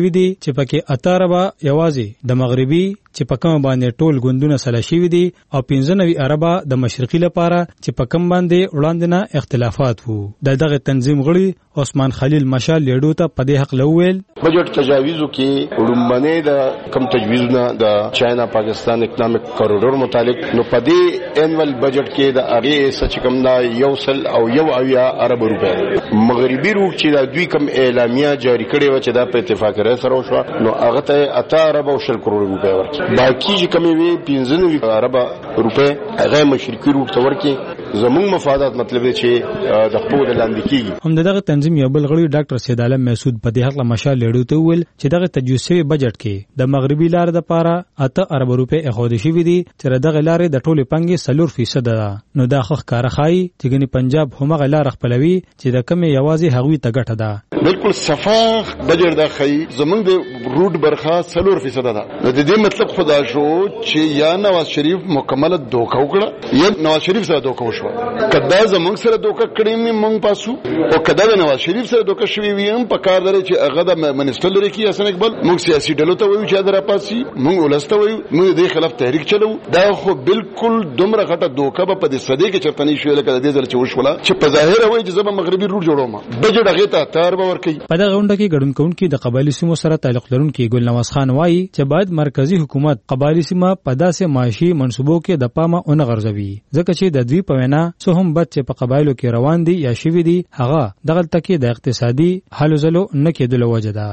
Speaker 10: شوی دي چې پکې 8 اربه یوازې د مغربي چې په کوم باندې ټول ګوندونه سلا شوی دي او 95 اربه د مشرقي لپاره چې په کوم باندې وړاندې نه اختلافات وو. دغه تنظیم غړي عثمان خلیل مشال لیډو ته په دې حق لویل
Speaker 8: بجټ تجاویزو کې وړاندې د کم تجویزونه د چاینا پاکستان اکونومیک کوریډور متعلق نو په دې انوال بجټ کې د هغه سچ کم دا 1.1 ارب روپے مغربي روټ چې د دوی کم اعلامیه جاری کړې و چې دا په اتفاق سره وشو نو هغه ته 8 ارب او 10 کروڑ روپے ورکړي باقي چې کمی وی 15 ارب روپے هغه مشرقي روټ ته ورکړي زموږ مفادات مطلب دی چې د خپل لاندې کیږي.
Speaker 10: هم دغه تنظیم یو بل غړي ډاکټر سید عالم مسعود په دې حق مشال لیډو ته ویل چې دغه تجویزي بجټ کې د مغربي لار د پاره 8 ارب روپے اخود شوی دي چې دغه لارې د ټوله پنګي 4% ده. نو دا خخ کارخای چې ګنې پنجاب همغه لار خپلوي چې د کم یوازې هغوی ته ګټه ده.
Speaker 8: بالکل صفاح بجټ د خی زمونږ د روټ برخه 4% ده. د دې مطلب خدا شو چې یا نواز شریف مکمل دوکه وکړه یا نواز شریف سره دوکه وشو. کدا زمونږ سره دوکه کړی می مونږ پاسو او کدا د نواز شریف سره دوکه شوی ویم په کار لري چې هغه د منسټر لري کې حسن اقبال موږ سیاسي ډلو ته وایو چې درا پاسي موږ ولسته وایو موږ د خلاف تحریک چلو. دا خو بالکل دومره غټه دوکه په دې صدې کې چرته نشي لکه د دې ځل چې وشوله چې په ظاهر وایي چې زما مغربي روټ جوړوم بجټ هغه ته تار باور کوي.
Speaker 10: په دغه غونډه کې ګډون کوونکي د قبایلی سیمو سره تعلق لرونکي ګل نواز خان وایي چې باید مرکزی حکومت قبایلی سیمه په داسې معاشي منصوبو کې د پامه اون غرزوي ځکه چې د دوی په وینا څه هم بد چې په قبایلو کې روان دي یا شوي دي هغه دغه تکي د اقتصادي حل زلو نه کېدل وجه ده.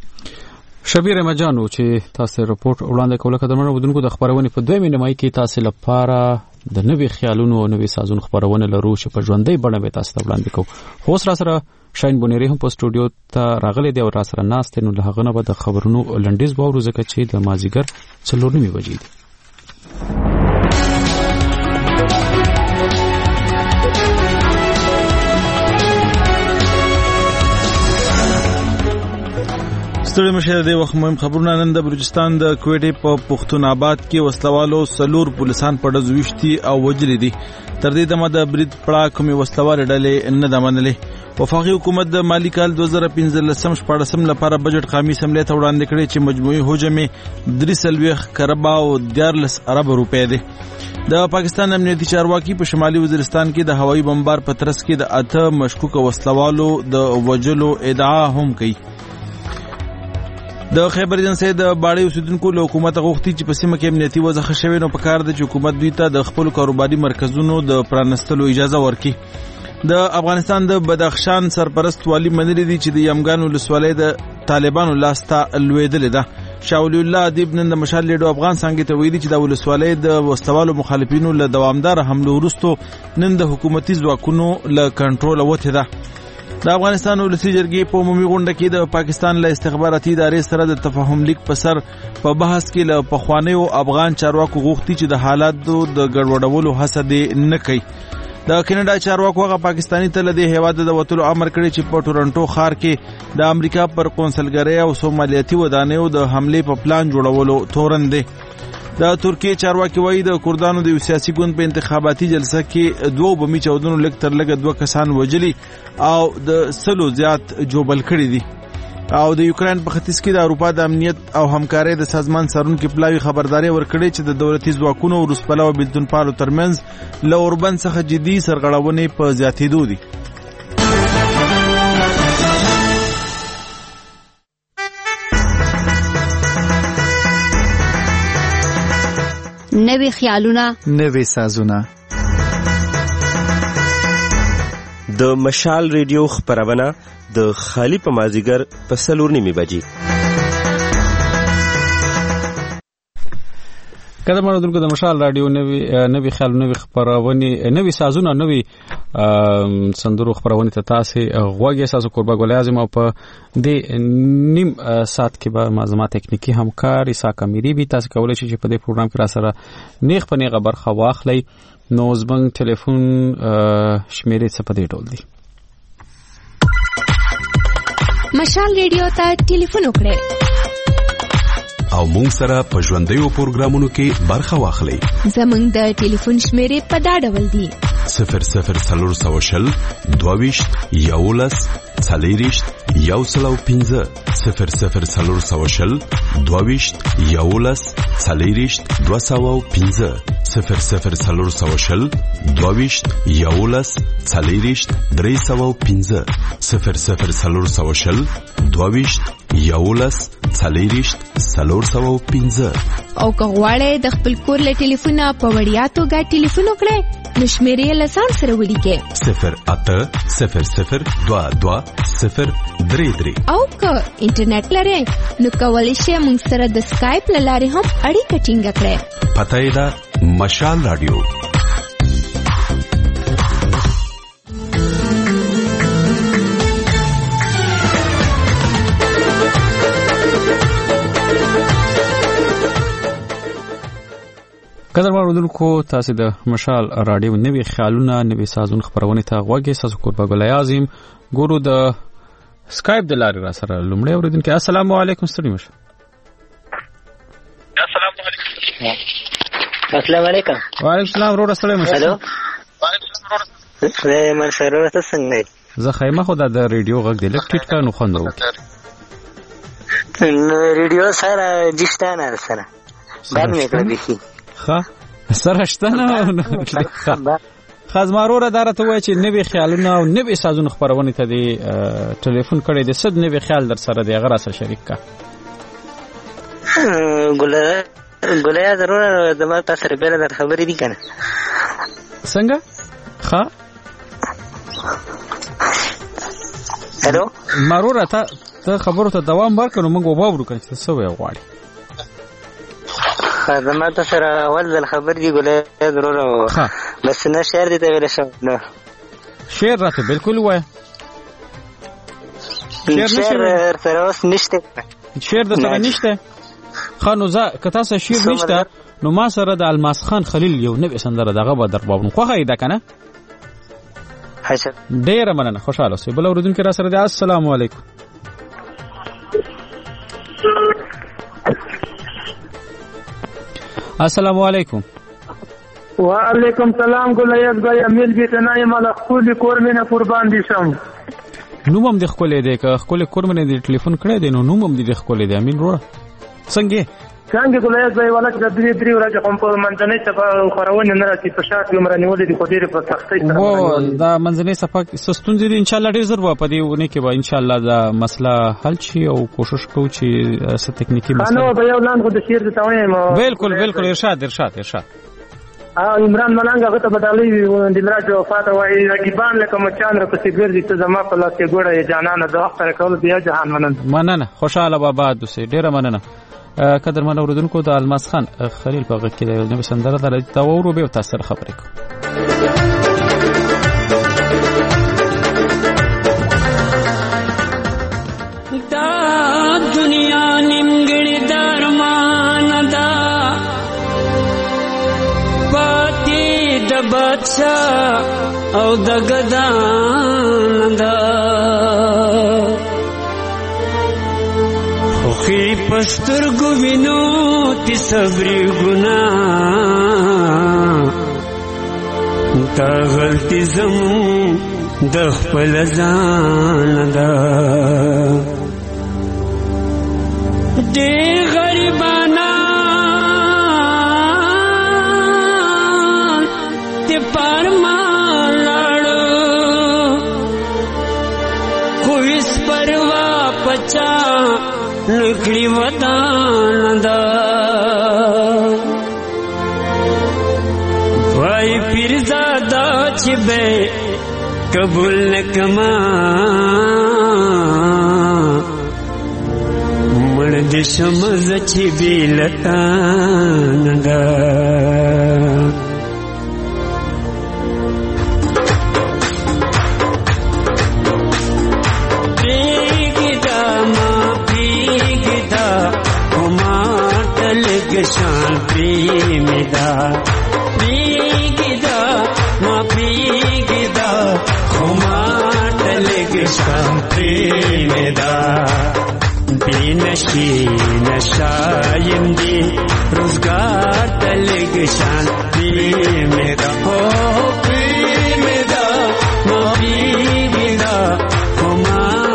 Speaker 2: شبیر مجانو چې تاسو رپورت وړاندې کوله کډمنو ودونکو د خبرونه په دویمه نیمه کې تاسو لپاره د نوي خیالونو او نوي سازونو خبرونه لرو چې په ژوندۍ بڼه به تاسو ته وړاندې کوو. خو سره سره شاین بونيري هم په سټوډیو ته راغلي دی او را سره ناست نو له هغه نه به د خبرونو لنډیز باور ځکه چې د مازیګر 4:30 بجې دي.
Speaker 3: ستړي مشه د وخت مهم خبرونه نن د بلوچستان د کوټې په پښتون آباد کې وسلوالو سلور پولیسان په دزويشتي او وجلي دي. تر دې دمه د برید پړه کومي وسلوال ډلې نه دمنلې. وفاقي حکومت د مالی کال 2015-14 لپاره بجټ قومي اسمبلی ته وړاندې کړی چې مجموعي حجم 3 کربا او 14 ارب روپے دي. د پاکستان امنیتي چارواکي په شمالي وزیرستان کې د هوایي بمبار په ترڅ کې د 8 مشکوک وسلوالو د وجلو ادعا هم کوي. د خیبر ایجنسی د باړې اوسیدونکو له حکومت غوښتي چې په سیمه کې امنیتي وضع ښه شوي نو په کار ده چې حکومت دوی ته د خپل کاروباري مرکزونو د پرانستلو اجازه ورکړي. د افغانستان د بدخشان سرپرست والی منلي دي چې د یمګان ولسوالۍ د طالبانو لاسته لوېدلې ده. شاه ولی الله ادیب نن د مشال لیډو افغان څنګه ته ویلي چې د ولسوالۍ د وسوالو مخالفینو له دوامدار حملو وروسته نن د حکومتي ځواکونو له کنټرول وته ده. د افغانستان ولسی جرګې په عمومي غونډه کې د پاکستان له استخباراتي ادارې سره د تفاهم لیک په سر په بحث کې له پخوانیو افغان چارواکو غوښتي چې د حالاتو د ګډوډولو هڅه دې نه کوي. د کینیډا چارواکو هغه پاکستاني ته له دې هیواد د وټولو امر کړی چې په ټورنټو ښار کې د امریکا پر قونسلګرۍ او سومالیاتي ودانیو د حمله په پلان جوړولو تورن دی. د ترکیه چارواکي وایي د کردانو د سیاسي ګوند په انتخاباتي جلسه کې 2 بمي چاودنو لږ تر لږه 2 کسان وجلي او د 100 زیات جوبل کړي دي. او د یوکرين په ختیځ کې د اروپا د امنیت او همکارۍ د سازمان سرونکو پلاوی خبرداري ورکړي چې د دولتي ځواکونو او روسپلو بلتونپالو ترمنځ له اوربند څخه جدي سرغړونې په زیاتېدو دي.
Speaker 21: نوی خیالونه
Speaker 22: نوی سازونه
Speaker 23: د مشال ریډیو خبرونه د خالی په مازیګر په 4:30 بجې.
Speaker 2: کله مړدونکو د مشال رادیو نوی خیال نوی خبرونه نوی سازونه نوی سندرو خبرونه ته تاسو غوږی اساسو قربا ګل اعظم او په دې نیم سات کې به مازما ټکنیکی همکار عیسی کمیری به تاسو کولای شئ چې په دې پروګرام کې را سره نیغ په نیغه برخه واخلئ. نو زموږ ټلیفون شمیرې څه په دې ډول دی.
Speaker 21: مشال ریډیو ته ټلیفون وکړئ
Speaker 24: او مونږ سره په ژوندیو پروګرامونو کې برخه واخلئ.
Speaker 21: زموږ د ټلیفون شمیرې په دا ډول دي:
Speaker 24: 00 420 11 صلیریشت 115 00420 22 11 صلیریشت 215 00420 22 11 صلیریشت 315 00420 22 11 صلیریشت 315
Speaker 21: او که غواړئ د خپل کور له ټلیفونه په وړیا توګه ټلیفون وکړئ نو شمیرې له ځان سره ولیکئ
Speaker 24: 08002203
Speaker 21: او که انټرنیټ لرئ نو کولی شئ موږ سره د سکایپ له لارې هم اړیکه ټینګه کړئ.
Speaker 24: پته یې ده مشال رادیو.
Speaker 2: قدر واردونکو تاسو د مشال رادیو نوی خیالونه نوی سازون خبرونه ته غوږی ساسو قربا ګل اعظم ګورو د سکایپ د لارې را سره لومړی اوریدونکو السلام علیکم ستړي مشه.
Speaker 1: السلام علیکم. السلام علیکم.
Speaker 2: وعلیکم السلام ورور ستړي مشه.
Speaker 1: هلو. زه منصور ته څنګه
Speaker 2: زه خیمه خو د ریډیو غږ د لکټیټ کا نو خوندو
Speaker 1: ریډیو سره جشتانه سره بعد نه کړی شي
Speaker 2: ښه سره شتنه خزمارو را دارته وای چې نوې خیالونه او نوې سازونه خبرونه ته دی ټلیفون کړی د صد نوې خیال در سره دی غره سره شریک کا
Speaker 1: ګولیا ضرور د ما تاسو سره بیره در خبرې دي کنه
Speaker 2: څنګه ښه
Speaker 1: هلو
Speaker 2: مارو ته خبرو ته دوام ورکړو موږ وباورو کړو چې څه وی غواړي
Speaker 1: زما ته سره اول ځل خبر دی ګولې ضرور بس نه شعر دې ته ویل شو نو
Speaker 2: شعر راته بالکل وای
Speaker 1: شعر سره اوس نشته
Speaker 2: شعر د سره نشته خانو ځا کته سره شعر نشته نو ما سره د الماس خان خلیل یو نوې سندره دغه به در بابن خو هي دا کنه ډیر مننه خوشاله اوسئ بل اوردونکو را سره د السلام علیکم. السلام علیکم.
Speaker 4: وعلیکم سلام ګلایز بھائی امیل بیت نه یم له خپل کور مینه قربان دي شم.
Speaker 2: نومم د خپل دی که خپل کور مینه د ټلیفون کړی دی نو نومم د خپل دی امیل وروړه څنګه
Speaker 4: ګلایز بھائی ولک د درې ورځې کوم په منځنۍ صفه خورونه نه راځي په شاعت عمر نیولې د خدای په سختۍ سره
Speaker 2: وو دا منځنۍ صفه سستون دي ان شاء الله ډیر زر په دې ونه کې به ان شاء الله دا مسله حل شي او کوشش کوو چې څه تکنیکی مسله
Speaker 4: نو به یو لاندې د شیر د تاویم
Speaker 2: بالکل ارشاد
Speaker 4: عمران ملنګ هغه ته بدالي د لراج وفات وای غیبان لکه مچان را پسې ګرځي ته زما په لاس کې ګوره جانانه د وخت سره کول بیا جهان
Speaker 2: مننه خوشاله بابا دوسه ډیره مننه قدر من اوردونکو د الماس خان خلیل په غږ کې د نوې سندره درته تا وورو به تاسو سره خبرې کوم.
Speaker 9: دا دنیا نیمګړې درمان دا پاتې د بادشاہ او د ګدان دا خوخی پستر گو وینو تی صبری گناہ تا غلطی زمون دخپل زان دا دیر غریبانا تی پارمان لڑو خویس پروا پچا نکلی ودان دا بھائی پیرزادا چی بے قبول نکما مرد شمز چی بیلتان دا شان پریمدا پریگدا ما پریگدا خماٹلگ شان پریمدا بینشی نشایم دی روزگار تلگ شان پریمدا پریمدا ما پریگدا خماٹلگ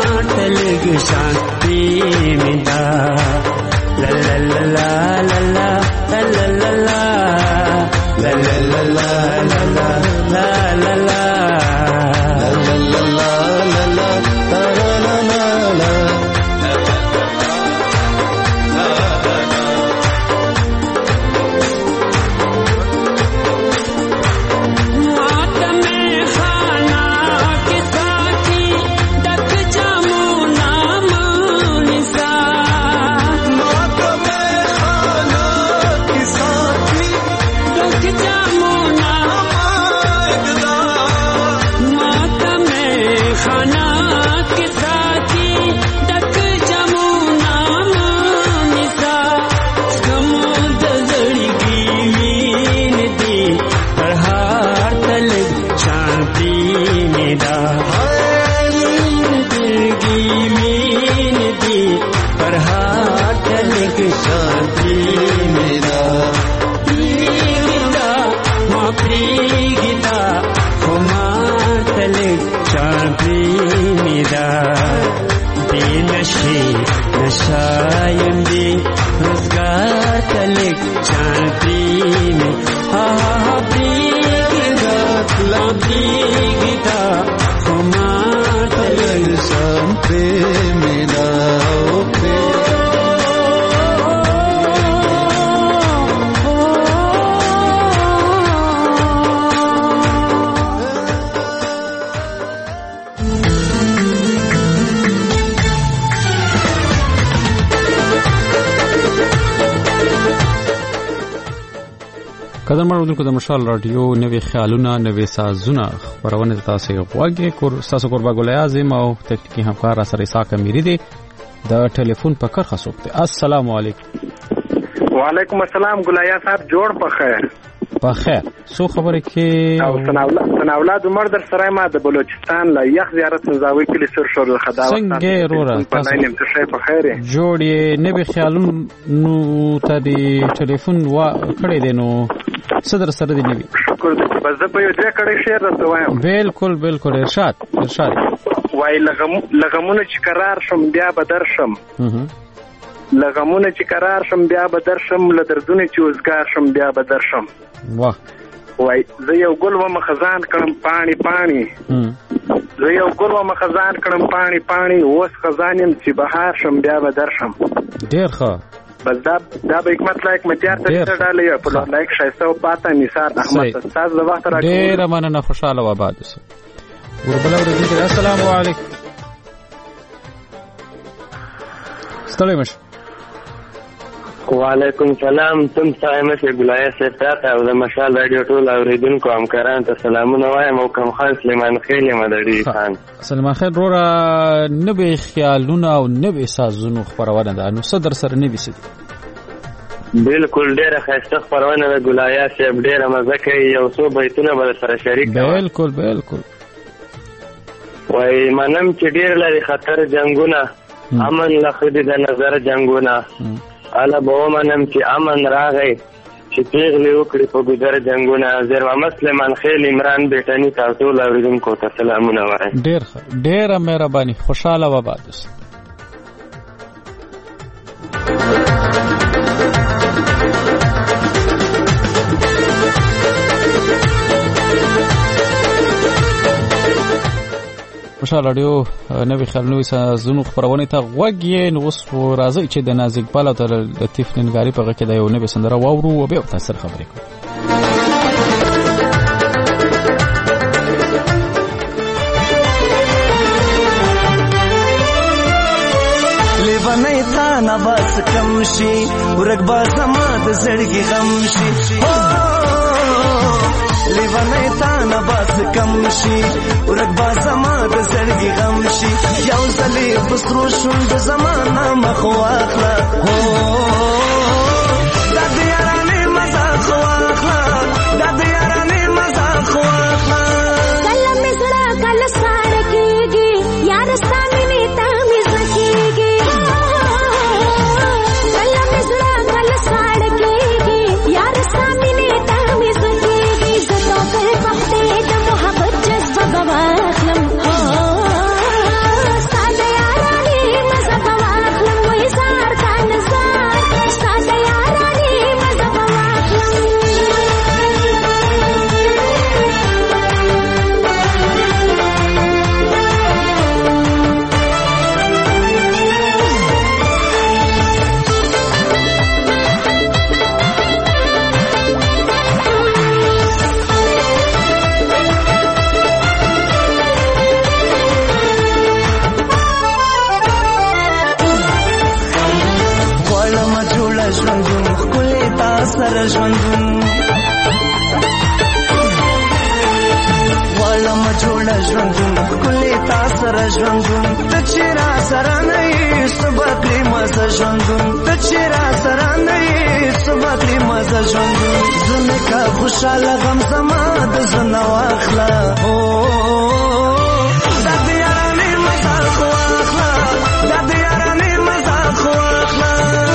Speaker 9: लग शांति मिला ला ला ला ला ला ला ला ला ला ला ला ला ला ला ला ला
Speaker 2: قدر مړودونکو د مشال رادیو نوې خیالونه نوې سازونه خبرونه تاسو غواګي کور تاسو قربا ګل اعظم او تکنیکی همکار سره اسحاق امیری دي د ټلیفون په کرخه سوکته. السلام علیکم.
Speaker 11: وعلیکم السلام ګلیا صاحب جوړ په خیر.
Speaker 2: په خیر. سو خبره کې
Speaker 11: او سنا اولاد عمر در سره ما د بلوچستان لا یخ زیارت نزاوی کلی سر شور خداوت
Speaker 2: څنګه رورا
Speaker 11: تاسو په شي په خیر
Speaker 2: جوړې نوې خیالونو ته د ټلیفون وا کړې دي نو صدر سره دی نیوی
Speaker 11: شکر دې بس په یو ځای کړي شعر راته وایم.
Speaker 2: بالکل ارشاد
Speaker 11: وای لغمونه چې قرار شم بیا بدر شم لغمونه چې قرار شم بیا بدر شم لدردونه چې وزګار شم بیا بدر شم.
Speaker 2: واه
Speaker 11: وای زه یو ګل و مخزان کړم پانی زه یو ګل و مخزان کړم پانی اوس خزان يم چې بهار شم بیا بدر شم.
Speaker 2: ډیر ښه
Speaker 11: بس دا به حکمت لایک متیار ته ډالې په لایک شایسته او پاته نثار احمد استاد د وخت راکړي.
Speaker 2: ډیر مننه خوشاله و آباد اوسه. وربل ورته السلام علیکم. ستړي مشه.
Speaker 12: وعلیکم سلام. تم صاحب سے ګلایه سپاته او د مشال رادیو ټول اوریدونکو همکاران ته سلامونه وایم او کوم خان سلیمان خیل مدړي خان.
Speaker 2: سلیمان خیل رورا نبی خیالونه او نبی سازونو خبرونه ده نو صدر سره نبی سي.
Speaker 12: بالکل ډیره خسته خبرونه ده ګلایه صاحب ډیره مزه کوي یو څو بیتونه به سره شریک
Speaker 2: بالکل
Speaker 12: وای منم چې ډیر لري خطر جنگونه امن لخدي د نظر جنگونه الا به منم چې امن راغی چې پیغلی وکړي په ګذر جنگونه. زیر محمد سلیمان خیل عمران بیٹانی تاسو اوریدونکو ته سلامونه وایم.
Speaker 2: ډیره مهرباني خوشاله و آباد اوسه. مشال رادیو نوې خبرونه سازونو خبرونه ته غوږی نو اوس راځي چې د نازک بالا تر لطیف ننګاری په غږ کې د یو نوې سندره واورو او به تاسو سره خبرې کوو.
Speaker 13: لیوانای تا نه بس کم شي ورګ با زما د زړګي غم شي لیوانای تا نه بس کم شي ورګ با زما د زړګي غم شي یو ځلې بسرو شوند زمانہ مخواخلا د دې یارانه مزه خواخلا د دې یارانه مزه خواخلا
Speaker 21: کله مزړه کله سار کېږي یار سامنے ته مزه کېږي کله مزړه کله سار کېږي یار سامنے ته مزه کېږي زه په وخت د محبت جذبه واخلم ساده یارانه
Speaker 13: ژوندون ښکلې تا سره ژوندون غواړم جوړه ژوندون ښکلې تا سره ژوندون ته چې را سره نه یې سبا کړې مزه ژوندون ته چې را سره نه یې سبا کړې مزه ژوندون زه مې که خوشحاله غم زما د زړه نه واخله دا د یارانې مزاق واخله دا د یارانې مزاق واخله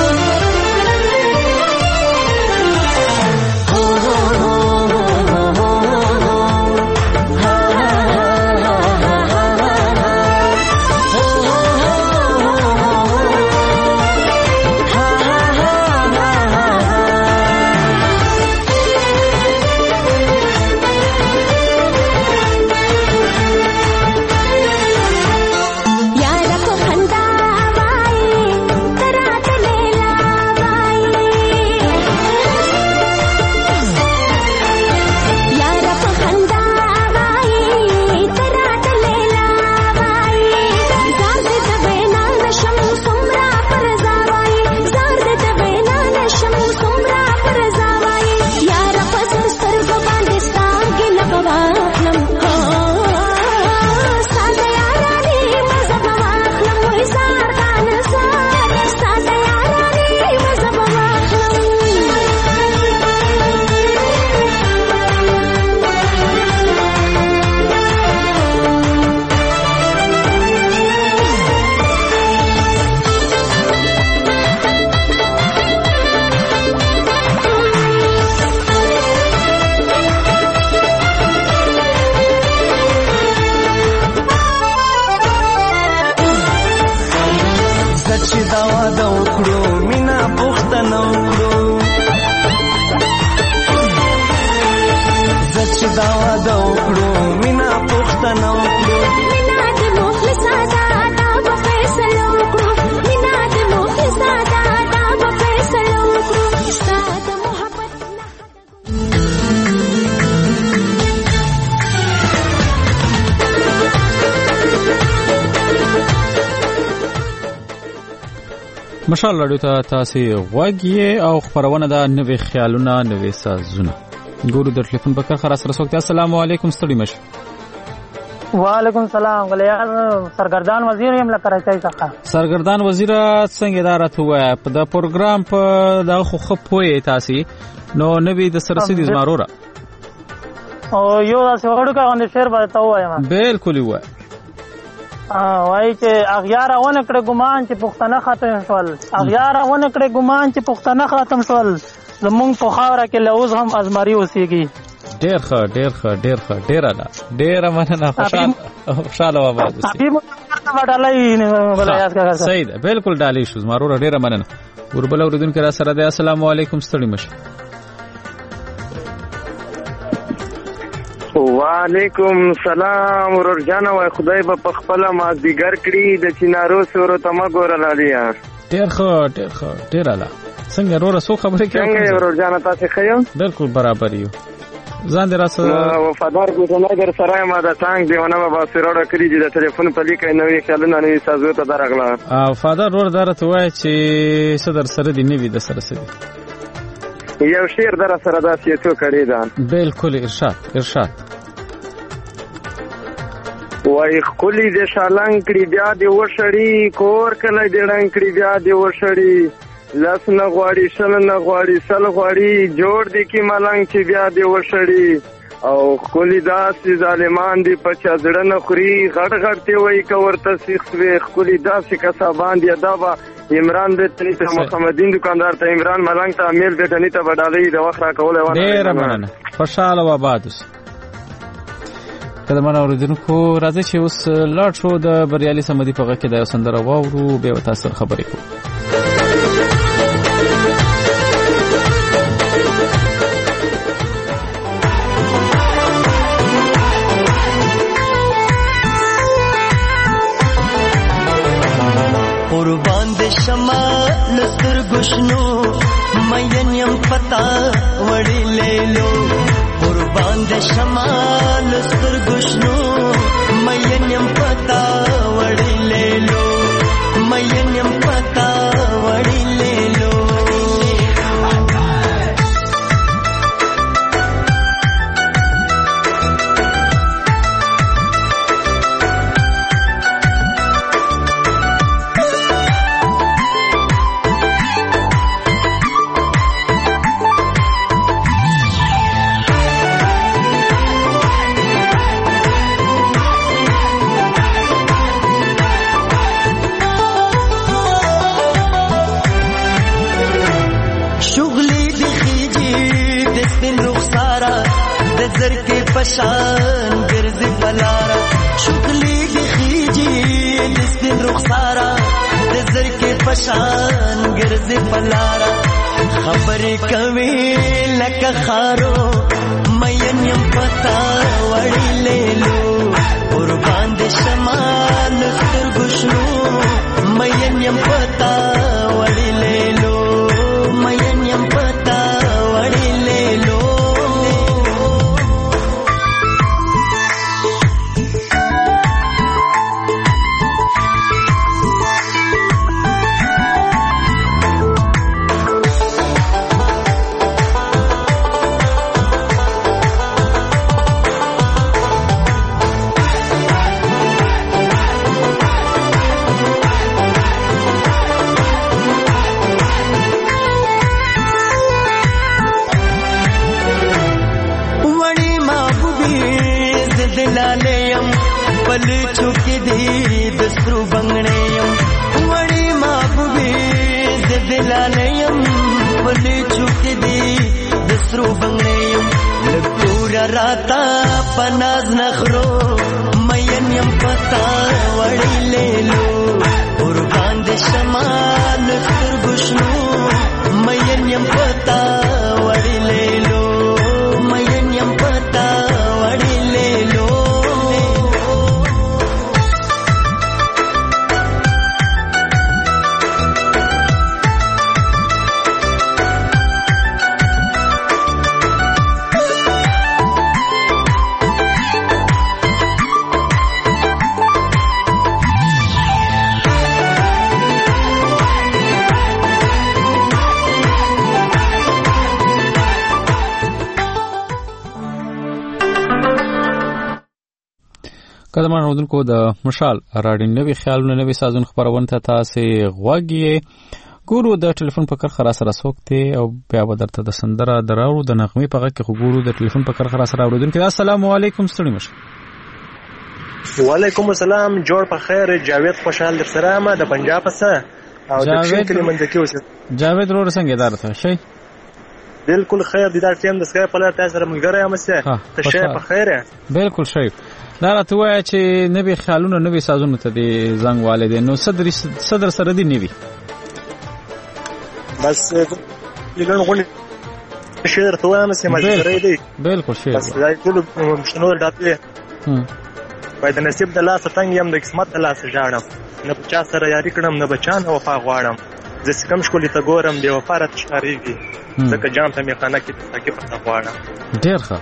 Speaker 2: مشال رادیو ته تاسو غوږی او خبرونه د نوې خیالونه نوې سازونه ګورو د ټلیفون په کار سره سوکته. السلام علیکم ستړي مش.
Speaker 14: وعلیکم السلام غلیار سرګردان وزیر یم لکراچۍ څخه.
Speaker 2: سرګردان وزیر څنګه اداره توه په د پروګرام په د خو خپوي تاسو نو نوې د سرسدي زماروره
Speaker 14: او یو تاسو وړو کا باندې شعر به تاسو وایم.
Speaker 2: بالکل وای
Speaker 14: وای چې اغیار ونه کړه ګمان چې پښتنه ختم شول اغیار ونه کړه ګمان چې پښتنه ختم شول زمونږ په خاوره کې لوز هم ازمري اوسېږي.
Speaker 2: ډېر ښه ډېر اعلی ډېر مننه خوشاله واباد اوسئ. صحیح ده بالکل ډالې شو زمارو ډېر مننه. وربل اوریدونکو را سره ده. السلام علیکم ستړي مشه.
Speaker 11: وعلیکم سلام ورور جان وای خدای په خپل مازدیګر کړی د چینارو سورو تما ګورلالیا.
Speaker 2: ډېر ښه ډېر اعلی. څنګه ورور سو خبرې کوي؟
Speaker 11: څنګه ورور جان تاسو ښه؟
Speaker 2: بالکل برابر یو. ځان دې راسره
Speaker 11: وفادار ګوتنه در سره ما د څنګه دیونه به سره کړی چې د ټلیفون په لیکه نوې خیالونه نوې سازو ته درغله.
Speaker 2: وفادار ور درته وای چې صدر سره دی نوې د سره سره
Speaker 11: یو شعر در سره داسې تو کړی دا.
Speaker 2: بالکل ارشاد
Speaker 11: وای خولي د شالنګ کړي بیا د وشړی کور کله د ډنګ کړي بیا د وشړی لاس نه غواړي شل نه غواړي سل غواړي جوړ دي کی ملنګ چې بیا دی وشړي او خولي داسې ظالمان دي په چازړه نه خوري غړ غړته وای کا ورته سیخ وي خولي داسې کسابان دي دا به عمران به تنی ته محمدین دکاندار ته عمران ملنګ ته امیل به تنی ته وډالې د وخت را کوله ونه.
Speaker 2: ډیر مننه خوشاله و آباد اوسئ. کله من اوریدونکو راځي چې اوس لاړ شو د بریالي سمدي په غږ کې د یو سندره واورو به تاسو خبرې کوو.
Speaker 13: قربان د شمع لستر گشنو مین یم پتا وړي لیلو قربان د شمع لستر گشنو مین یم پتا وړي لیلو مین یم پتا وړي لیلو د زر کې پشان ګرځي بلارا شغلي خيجي د سپین رخسارا د زر کې پشان ګرځي بلارا خبرې کوي لکه خارو مین یم پتا وړي لیلو قربان دې شمان ستر ګشنو مین یم پتا وړي لیلو مین یم پتا وړي لیلو पल चुकी दी दस्तरू बंगणेयम वड़ी माबूबी दिलानेयम पल चुकी दी दस्तरू बंगणेयम पूरा राता पनाज नखरो मयन यम पता वड़ी ले लो कुर्बान दे शमान गुशनु मयन यम पता वड़ी ले लो मयन यम पता वड़ी ले लो
Speaker 2: قدمان اودونکو د مشال راډیو نوي خیالونه نوي سازون خبرونه ته تاسو غوږی ګورو د ټلیفون په کرخه را سره سوکته او بیا به درته د سندره دراوړو د نغمه په غږ کې ګورو د ټلیفون په کرخه را سره اورودونکو السلام علیکم ستړي مشه
Speaker 6: وعلیکم السلام جوړ په خیر جاوید خوشحال در سره ما د پنجاب سره او د شکل منځ کې اوسه
Speaker 2: جاوید ورور څنګه اداره شي
Speaker 6: بالکل خیر د دا ټیم د سکای په لار تاسو سره ملګری یم سه ته شي په خیر
Speaker 2: بالکل شي دا راته وایي چې نوی خیالونه نوی سازونه ته دي زنګ والدین نو صدر سره دي نیوي
Speaker 6: بس لګن غونډه شهر ته وایم چې ماجرې دی
Speaker 2: بالکل شي
Speaker 6: بس دا ټول شنو راته باید نصیب د لاس څنګه يم د قسمت د لاس ژاړم نه بچا سره یاري کړم نه بچان وفا غواړم زه کم شکولې ته ګورم دی وفارت شاریږي ځکه جام ته می خانه کې تاکي پتا غواړم
Speaker 2: ډیر ښه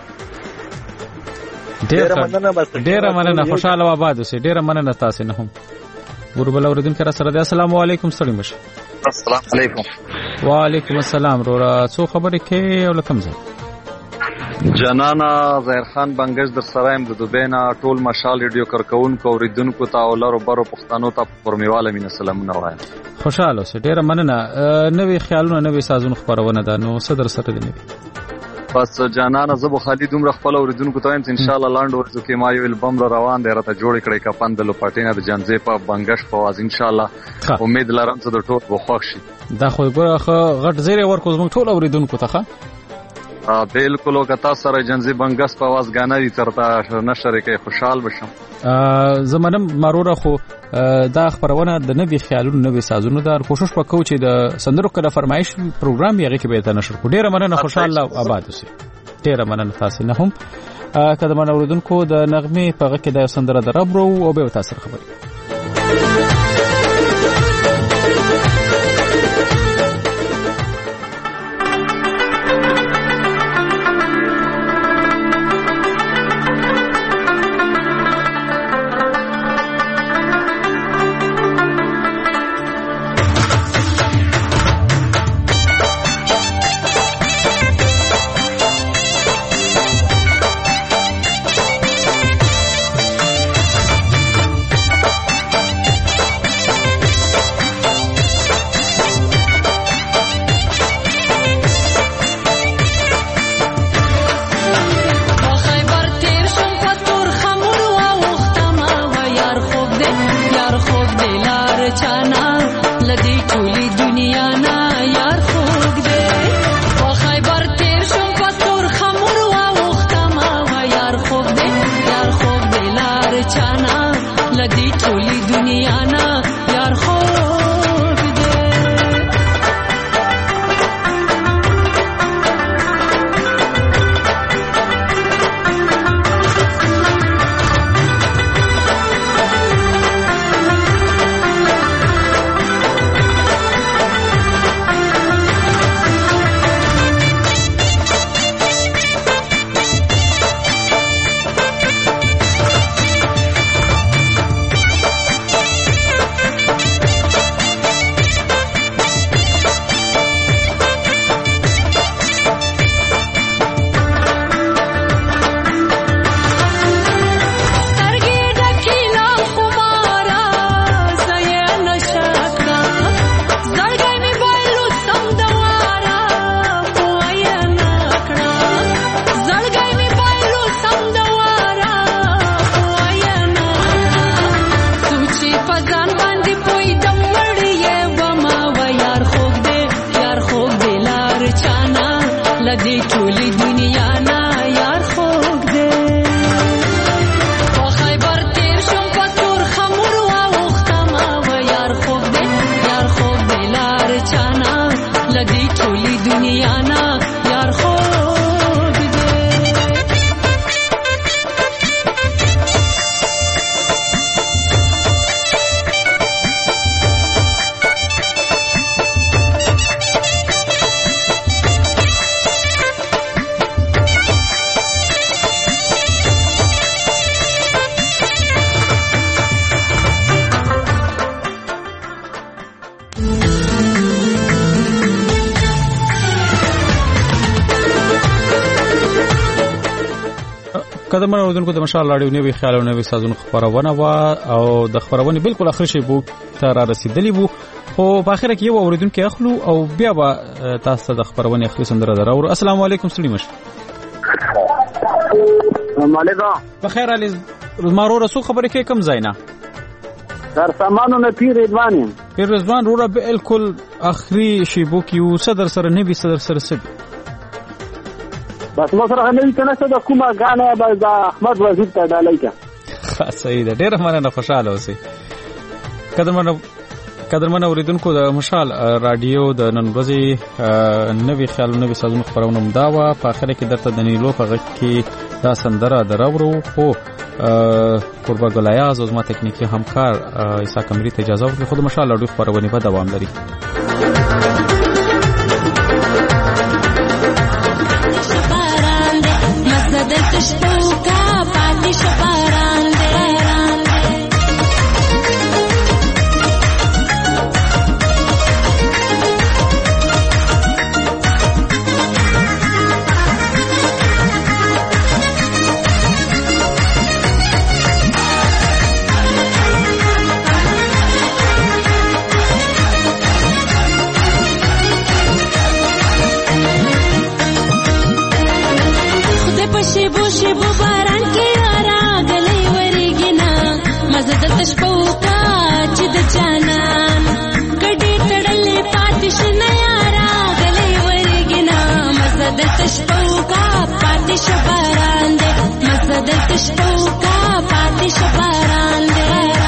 Speaker 2: ډیر مننه خوشاله و آباد اوسې ډیر مننه تاسو نه هم ګوربل اوردونکو را سره السلام علیکم ستړي مشه
Speaker 15: السلام علیکم
Speaker 2: وعلیکم السلام رورا څو خبرې کې او لکم ځای
Speaker 15: جنانا ظاهر خان بنگش در سرایم د دوبینا ټول مشال ریډیو کارکونکو اوریدونکو ته او لارو برو پښتنو ته پرمیواله مين سلامونه وایم
Speaker 2: خوشاله اوسې ډیر مننه نوې خیالونه نوې سازونه خبرونه ده نو صدر سره دي
Speaker 15: بس جانانه زبو خالي دومره خپل اوریدونکو ته ان شاء الله لاند ورته کې ما یو البم روان دی راته جوړ کړی کپن د لوپټینا د جنځې په بنگش په واز ان شاء الله امید لرم چې د ټول وخښ شي
Speaker 2: دا خو ګوره غټ زیره ورکو زموږ ټول اوریدونکو ته
Speaker 15: بالکل او کتا سره جنځي بنگس په واز غانا دي ترته نشر کې خوشحال بشم
Speaker 2: زمونږ مروره خو دا خبرونه د نوې خیالونو نوې سازونو دار کوشش وکړو چې د سندرو کله فرمایش پروګرام یې کې به ته نشر کو ډیره مننه خوشاله آباد اوسئ ډیره مننه تاسو نه هم کله من اوردونکو د نغمه په غږ کې د سندره دربرو او به تاسو خبري
Speaker 5: لدی ټولې دنیا نه یار خوږ دی په خیبر تیر شم په تور خمور واوښتم و یار خوږ دی لار چانا لدی ټولې دنیا نه یار خوږ دی
Speaker 2: قدمونه ودونکو د مشال راډیو نوې خیال او نوې سازون خبرونه وا او د خبرونه بالکل اخر شی بو تر رسیدلی بو خو په اخر کې یو اوریدونکو اخلو او بیا به تاسو د خبرونه اخر سندره دراو. السلام علیکم سلیمش.
Speaker 16: السلام علیکم.
Speaker 2: بخیر علی مارو رسو خبرې کې کم زینا
Speaker 16: در سامانو نه پیر رضوان
Speaker 2: رورا بالکل اخری شی بو کیو صدر سره نبی صدر سره سب
Speaker 16: بس مصر غنوی کنه څه د کومه غانه به د احمد وزیر ته ډالای کا
Speaker 2: صحیح ده ډیر مننه خوشاله اوسئ. قدرمن اوریدونکو د مشال رادیو د نن ورځې نوې خیال نوې سازون خبرونه مداوا په اخر کې درته د نیلو په غږ کې دا سندره دراورو خو قربا ګلایاز او زما تکنیکی همکار عیسی کمری ته اجازه ورکړي. خود مشال رادیو خبرونه به دوام لري.
Speaker 5: تشتوکا پاتی شپاران دے شیبو باران کې راغلی ورګینا مزه د تشپوکا چې د جانان کډې تړلې پاتې شنه یارا غلی ورګینا مزه د تشپوکا پاتې شباران دې مزه د تشپوکا پاتې شباران دې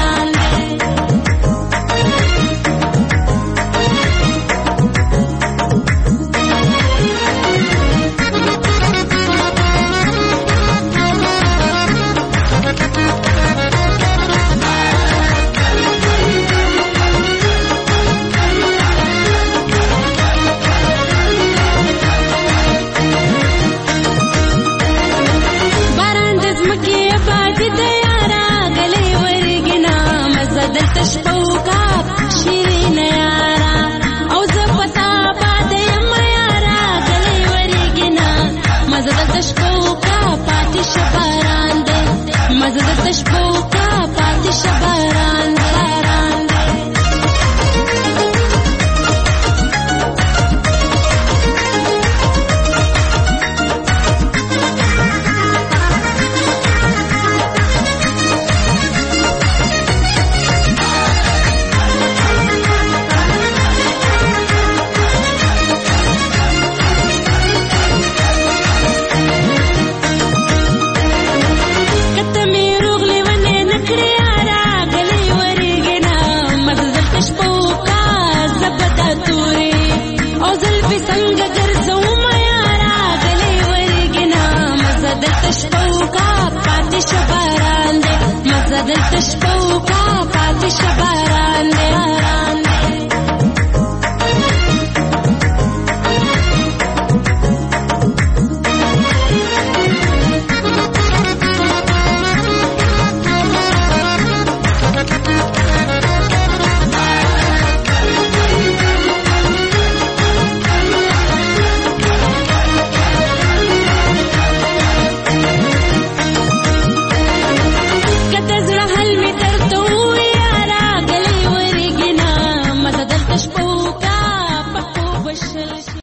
Speaker 5: تشپوکا شیرین یارا او زپتا پاته یم یارا گلی ورګینا مزه د تشپوکا پاتی شباران دې مزه د تشپوکا پاتی شباران دې شباران دے مزه د تشپوکا پاتې شباران دے